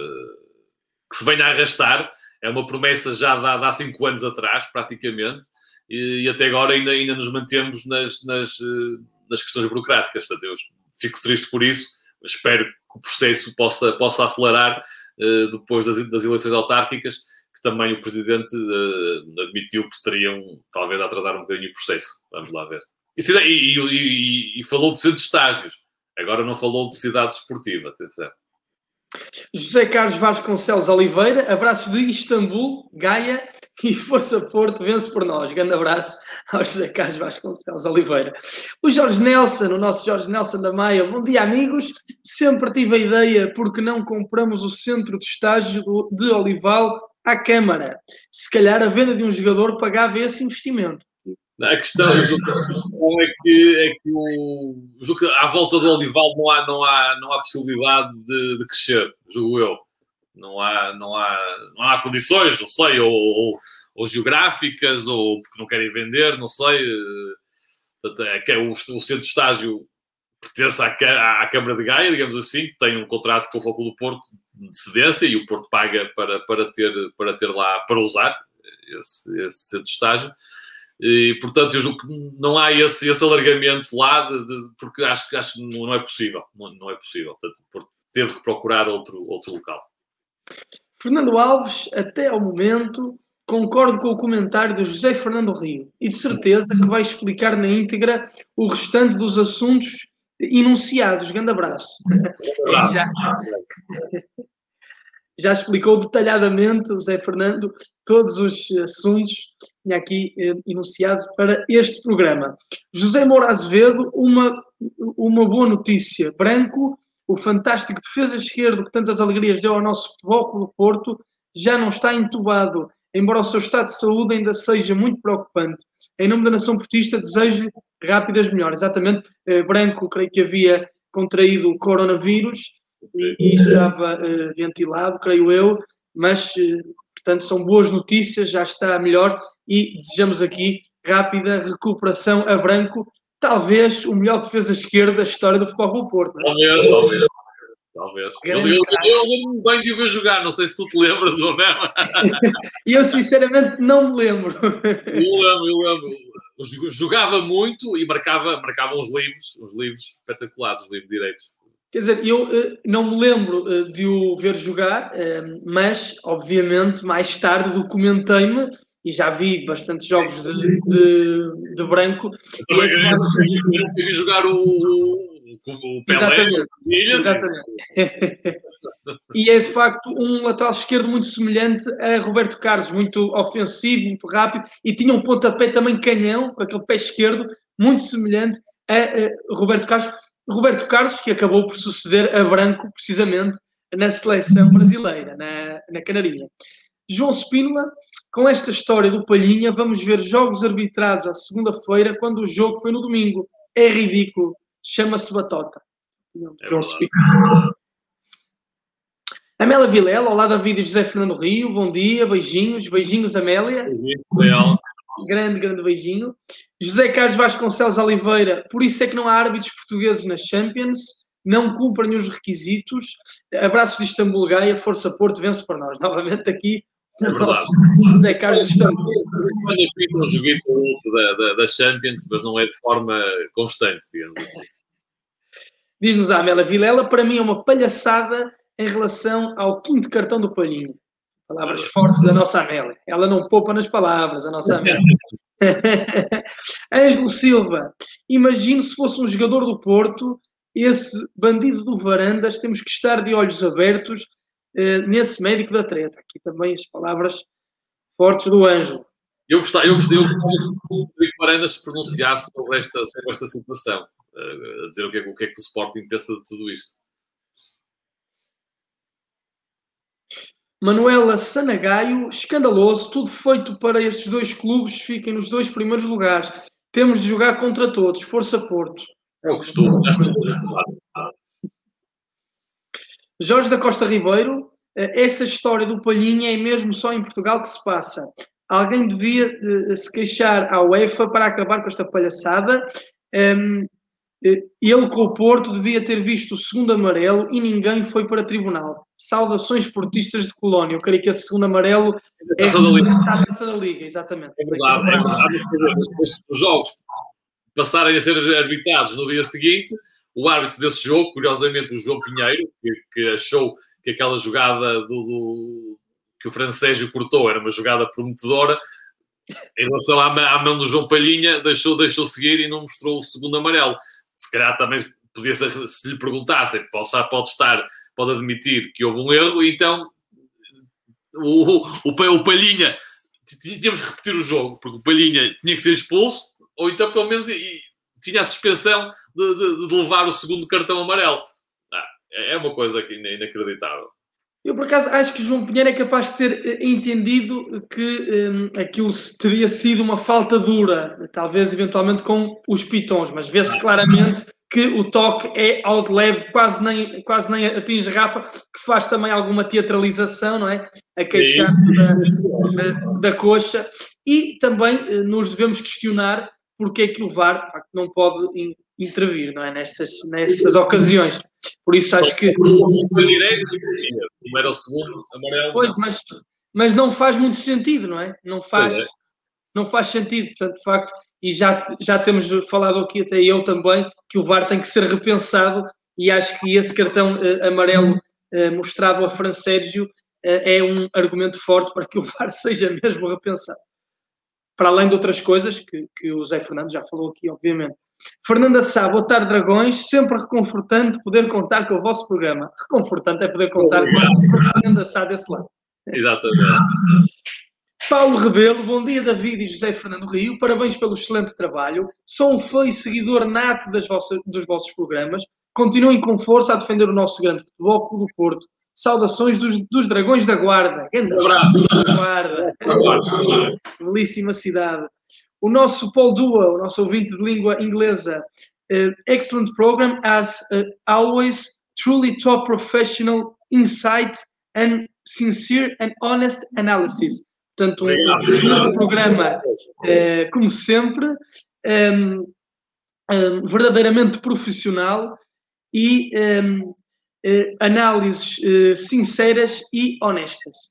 S2: que se venha a arrastar. É uma promessa já dada há cinco anos atrás, praticamente. E, e até agora ainda, ainda nos mantemos nas, nas, nas questões burocráticas. Portanto, eu fico triste por isso. Espero que o processo possa, possa acelerar uh, depois das, das eleições autárquicas, que também o Presidente uh, admitiu que estariam talvez a atrasar um bocadinho o processo. Vamos lá ver. E, e, e, e falou de centros de estágios. Agora não falou de cidade esportiva, atenção.
S1: José Carlos Vasconcelos Oliveira, abraços de Istambul, Gaia e Força Porto, vence por nós. Grande abraço ao José Carlos Vasconcelos Oliveira. O Jorge Nelson, o nosso Jorge Nelson da Maia, bom dia amigos, sempre tive a ideia porque não compramos o centro de estágio de Olival à Câmara. Se calhar a venda de um jogador pagava esse investimento.
S2: A questão é que, é que o, à volta do Olival não há, não há, não há possibilidade de, de crescer, julgo eu. Não há, não há, não há condições, não sei, ou, ou, ou geográficas, ou porque não querem vender, não sei. Portanto, é que o, o centro de estágio pertence à, à Câmara de Gaia, digamos assim, que tem um contrato com o Futebol do Porto de cedência e o Porto paga para, para, ter, para ter lá, para usar esse, esse centro de estágio. E, portanto, eu julgo que não há esse, esse alargamento lá, de, de, porque acho que acho, não, não é possível. Não, não é possível. Portanto, teve que procurar outro, outro local.
S1: Fernando Alves, até ao momento, concordo com o comentário de José Fernando Rio e de certeza que vai explicar na íntegra o restante dos assuntos enunciados. Grande abraço.
S2: abraço.
S1: Já, já explicou detalhadamente o José Fernando todos os assuntos tinha aqui eh, enunciados para este programa. José Moura Azevedo, uma, uma boa notícia. Branco, o fantástico defesa esquerdo que tantas alegrias deu ao nosso Futebol Clube do Porto, já não está entubado, embora o seu estado de saúde ainda seja muito preocupante. Em nome da nação portista, desejo-lhe rápidas melhores. Exatamente, eh, Branco, creio que havia contraído o coronavírus e, e estava eh, ventilado, creio eu, mas, eh, portanto, são boas notícias, já está melhor e desejamos aqui rápida recuperação a Branco, talvez o melhor defesa esquerda da história do Futebol Clube do Porto. Não é?
S2: Talvez, talvez. Talvez. Eu, eu, eu lembro-me bem de o ver jogar, não sei se tu te lembras ou não.
S1: E eu, sinceramente, não me lembro.
S2: Eu lembro, eu lembro. Jogava muito e marcava, marcava uns livros, uns livros espetaculares, os livros direitos.
S1: Quer dizer, eu uh, não me lembro uh, de o ver jogar, uh, mas, obviamente, mais tarde documentei-me e já vi bastantes jogos de, de, de Branco.
S2: Eu também vi é, jogar o, o Pelé.
S1: Exatamente. Exatamente. E é, de facto, um lateral esquerdo muito semelhante a Roberto Carlos, muito ofensivo, muito rápido, e tinha um pontapé também canhão, com aquele pé esquerdo, muito semelhante a, a Roberto Carlos. Roberto Carlos, que acabou por suceder a Branco, precisamente, na seleção brasileira, na, na Canarinha. João Spínola, com esta história do Palhinha, vamos ver jogos arbitrados à segunda-feira, quando o jogo foi no domingo. É ridículo. Chama-se batota.
S2: É
S1: João Spínola. Amélia Vilela, olá David e José Fernando Rio, bom dia, beijinhos, beijinhos Amélia.
S2: Beijinho,
S1: grande, grande beijinho. José Carlos Vasconcelos Oliveira, por isso é que não há árbitros portugueses nas Champions, não cumprem os requisitos. Abraços de Istambul Gaia, Força Porto, vence para nós. Novamente aqui o
S2: é
S1: nosso José Carlos de Istambul.
S2: Eu joguei da, da, da Champions, mas não é de forma constante, digamos assim.
S1: Diz-nos a Amélia Vilela, para mim é uma palhaçada em relação ao quinto cartão do Palhinha. Palavras fortes da nossa Amélia. Ela não poupa nas palavras, a nossa Amélia. Ângelo Silva. Imagino se fosse um jogador do Porto, esse bandido do Varandas, temos que estar de olhos abertos uh, nesse médico da treta. Aqui também as palavras fortes do Ângelo.
S2: Eu gostava, eu gostei, eu gostei que o Varandas se pronunciasse sobre esta, sobre esta situação, a dizer o que, é, o que é que o Sporting pensa de tudo isto.
S1: Manuela Sanagaio, escandaloso, tudo feito para estes dois clubes fiquem nos dois primeiros lugares. Temos de jogar contra todos. Força Porto.
S2: É o costume.
S1: Jorge da Costa Ribeiro, essa história do Palhinha é mesmo só em Portugal que se passa. Alguém devia uh, se queixar à UEFA para acabar com esta palhaçada. Um, ele com o Porto devia ter visto o segundo amarelo e ninguém foi para tribunal. Saudações portistas de Colónia. Eu creio que esse segundo amarelo é a taça da Liga, exatamente.
S2: É verdade, é verdade. Os jogos passarem a ser arbitrados no dia seguinte, o árbitro desse jogo, curiosamente o João Pinheiro, que, que achou que aquela jogada do, do, que o Francésio cortou era uma jogada prometedora, em relação à, à mão do João Palhinha, deixou, deixou seguir e não mostrou o segundo amarelo. Se calhar também podia ser, se lhe perguntassem, pode, pode estar, pode admitir que houve um erro, e então o, o, o Palhinha, tínhamos que repetir o jogo, porque o Palhinha tinha que ser expulso, ou então pelo menos e, tinha a suspensão de, de, de levar o segundo cartão amarelo. Ah, é uma coisa que é inacreditável.
S1: Eu, por acaso, acho que João Pinheiro é capaz de ter entendido que um, aquilo teria sido uma falta dura, talvez eventualmente com os pitons, mas vê-se claramente que o toque é ao de leve, quase nem, quase nem atinge a Rafa, que faz também alguma teatralização, não é? A queixar-se da, da, da coxa. E também uh, nos devemos questionar porque é que o V A R facto, não pode in, intervir, não é? Nestas, nessas ocasiões. Por isso acho que...
S2: Como era o segundo amarelo.
S1: Pois, mas, mas não faz muito sentido, não é? Não faz, é. não faz sentido. Portanto, de facto, e já, já temos falado aqui, até eu também, que o V A R tem que ser repensado e acho que esse cartão uh, amarelo uh, mostrado a Fran Sérgio uh, é um argumento forte para que o V A R seja mesmo repensado. Para além de outras coisas que, que o Zé Fernando já falou aqui, obviamente. Fernanda Sá, boa tarde, Dragões. Sempre reconfortante poder contar com o vosso programa. Reconfortante é poder contar com a Fernanda Sá desse lado.
S2: Exatamente.
S1: Paulo Rebelo, bom dia, David e José Fernando Rio. Parabéns pelo excelente trabalho. Sou um fã e seguidor nato das vossas, dos vossos programas. Continuem com força a defender o nosso grande futebol Clube do Porto. Saudações dos, dos Dragões da Guarda. Grande abraço. Guarda. Guarda. Belíssima cidade. O nosso Paul Dua, o nosso ouvinte de língua inglesa, uh, excellent program as uh, always, truly top professional insight and sincere and honest analysis. Portanto, um excelente programa, uh, como sempre, um, um, verdadeiramente profissional e um, uh, análises uh, sinceras e honestas.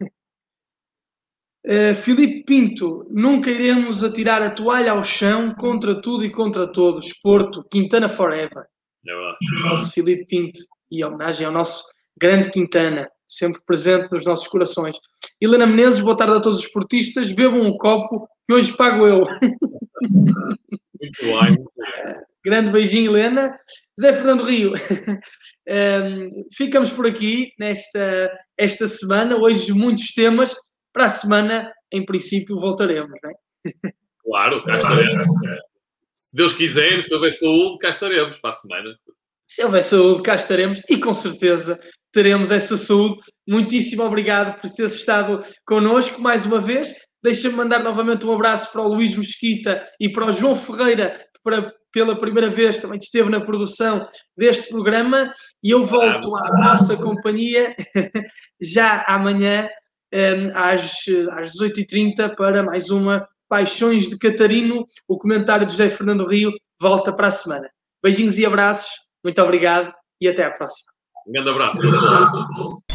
S1: Uh, Filipe Pinto, nunca iremos atirar a toalha ao chão contra tudo e contra todos. Porto, Quintana forever.
S2: É
S1: o nosso Filipe Pinto, e homenagem ao nosso grande Quintana, sempre presente nos nossos corações. Helena Menezes, boa tarde a todos os esportistas. Bebam um copo que hoje pago eu.
S2: Muito bem.
S1: Uh, grande beijinho, Helena. Zé Fernando Rio, um, ficamos por aqui nesta esta semana. Hoje muitos temas. Para a semana, em princípio, voltaremos, não é?
S2: Claro, cá estaremos. Se Deus quiser, se houver saúde, cá estaremos para a semana.
S1: Se houver saúde, cá estaremos e com certeza teremos essa saúde. Muitíssimo obrigado por ter estado connosco mais uma vez. Deixa-me mandar novamente um abraço para o Luís Mesquita e para o João Ferreira, que para, pela primeira vez também esteve na produção deste programa. E eu volto à vossa companhia já amanhã, às, às dezoito e trinta, para mais uma Paixões de Catarino. O comentário de José Fernando Rio volta para a semana. Beijinhos e abraços, muito obrigado e até à próxima.
S2: Um grande abraço para todos.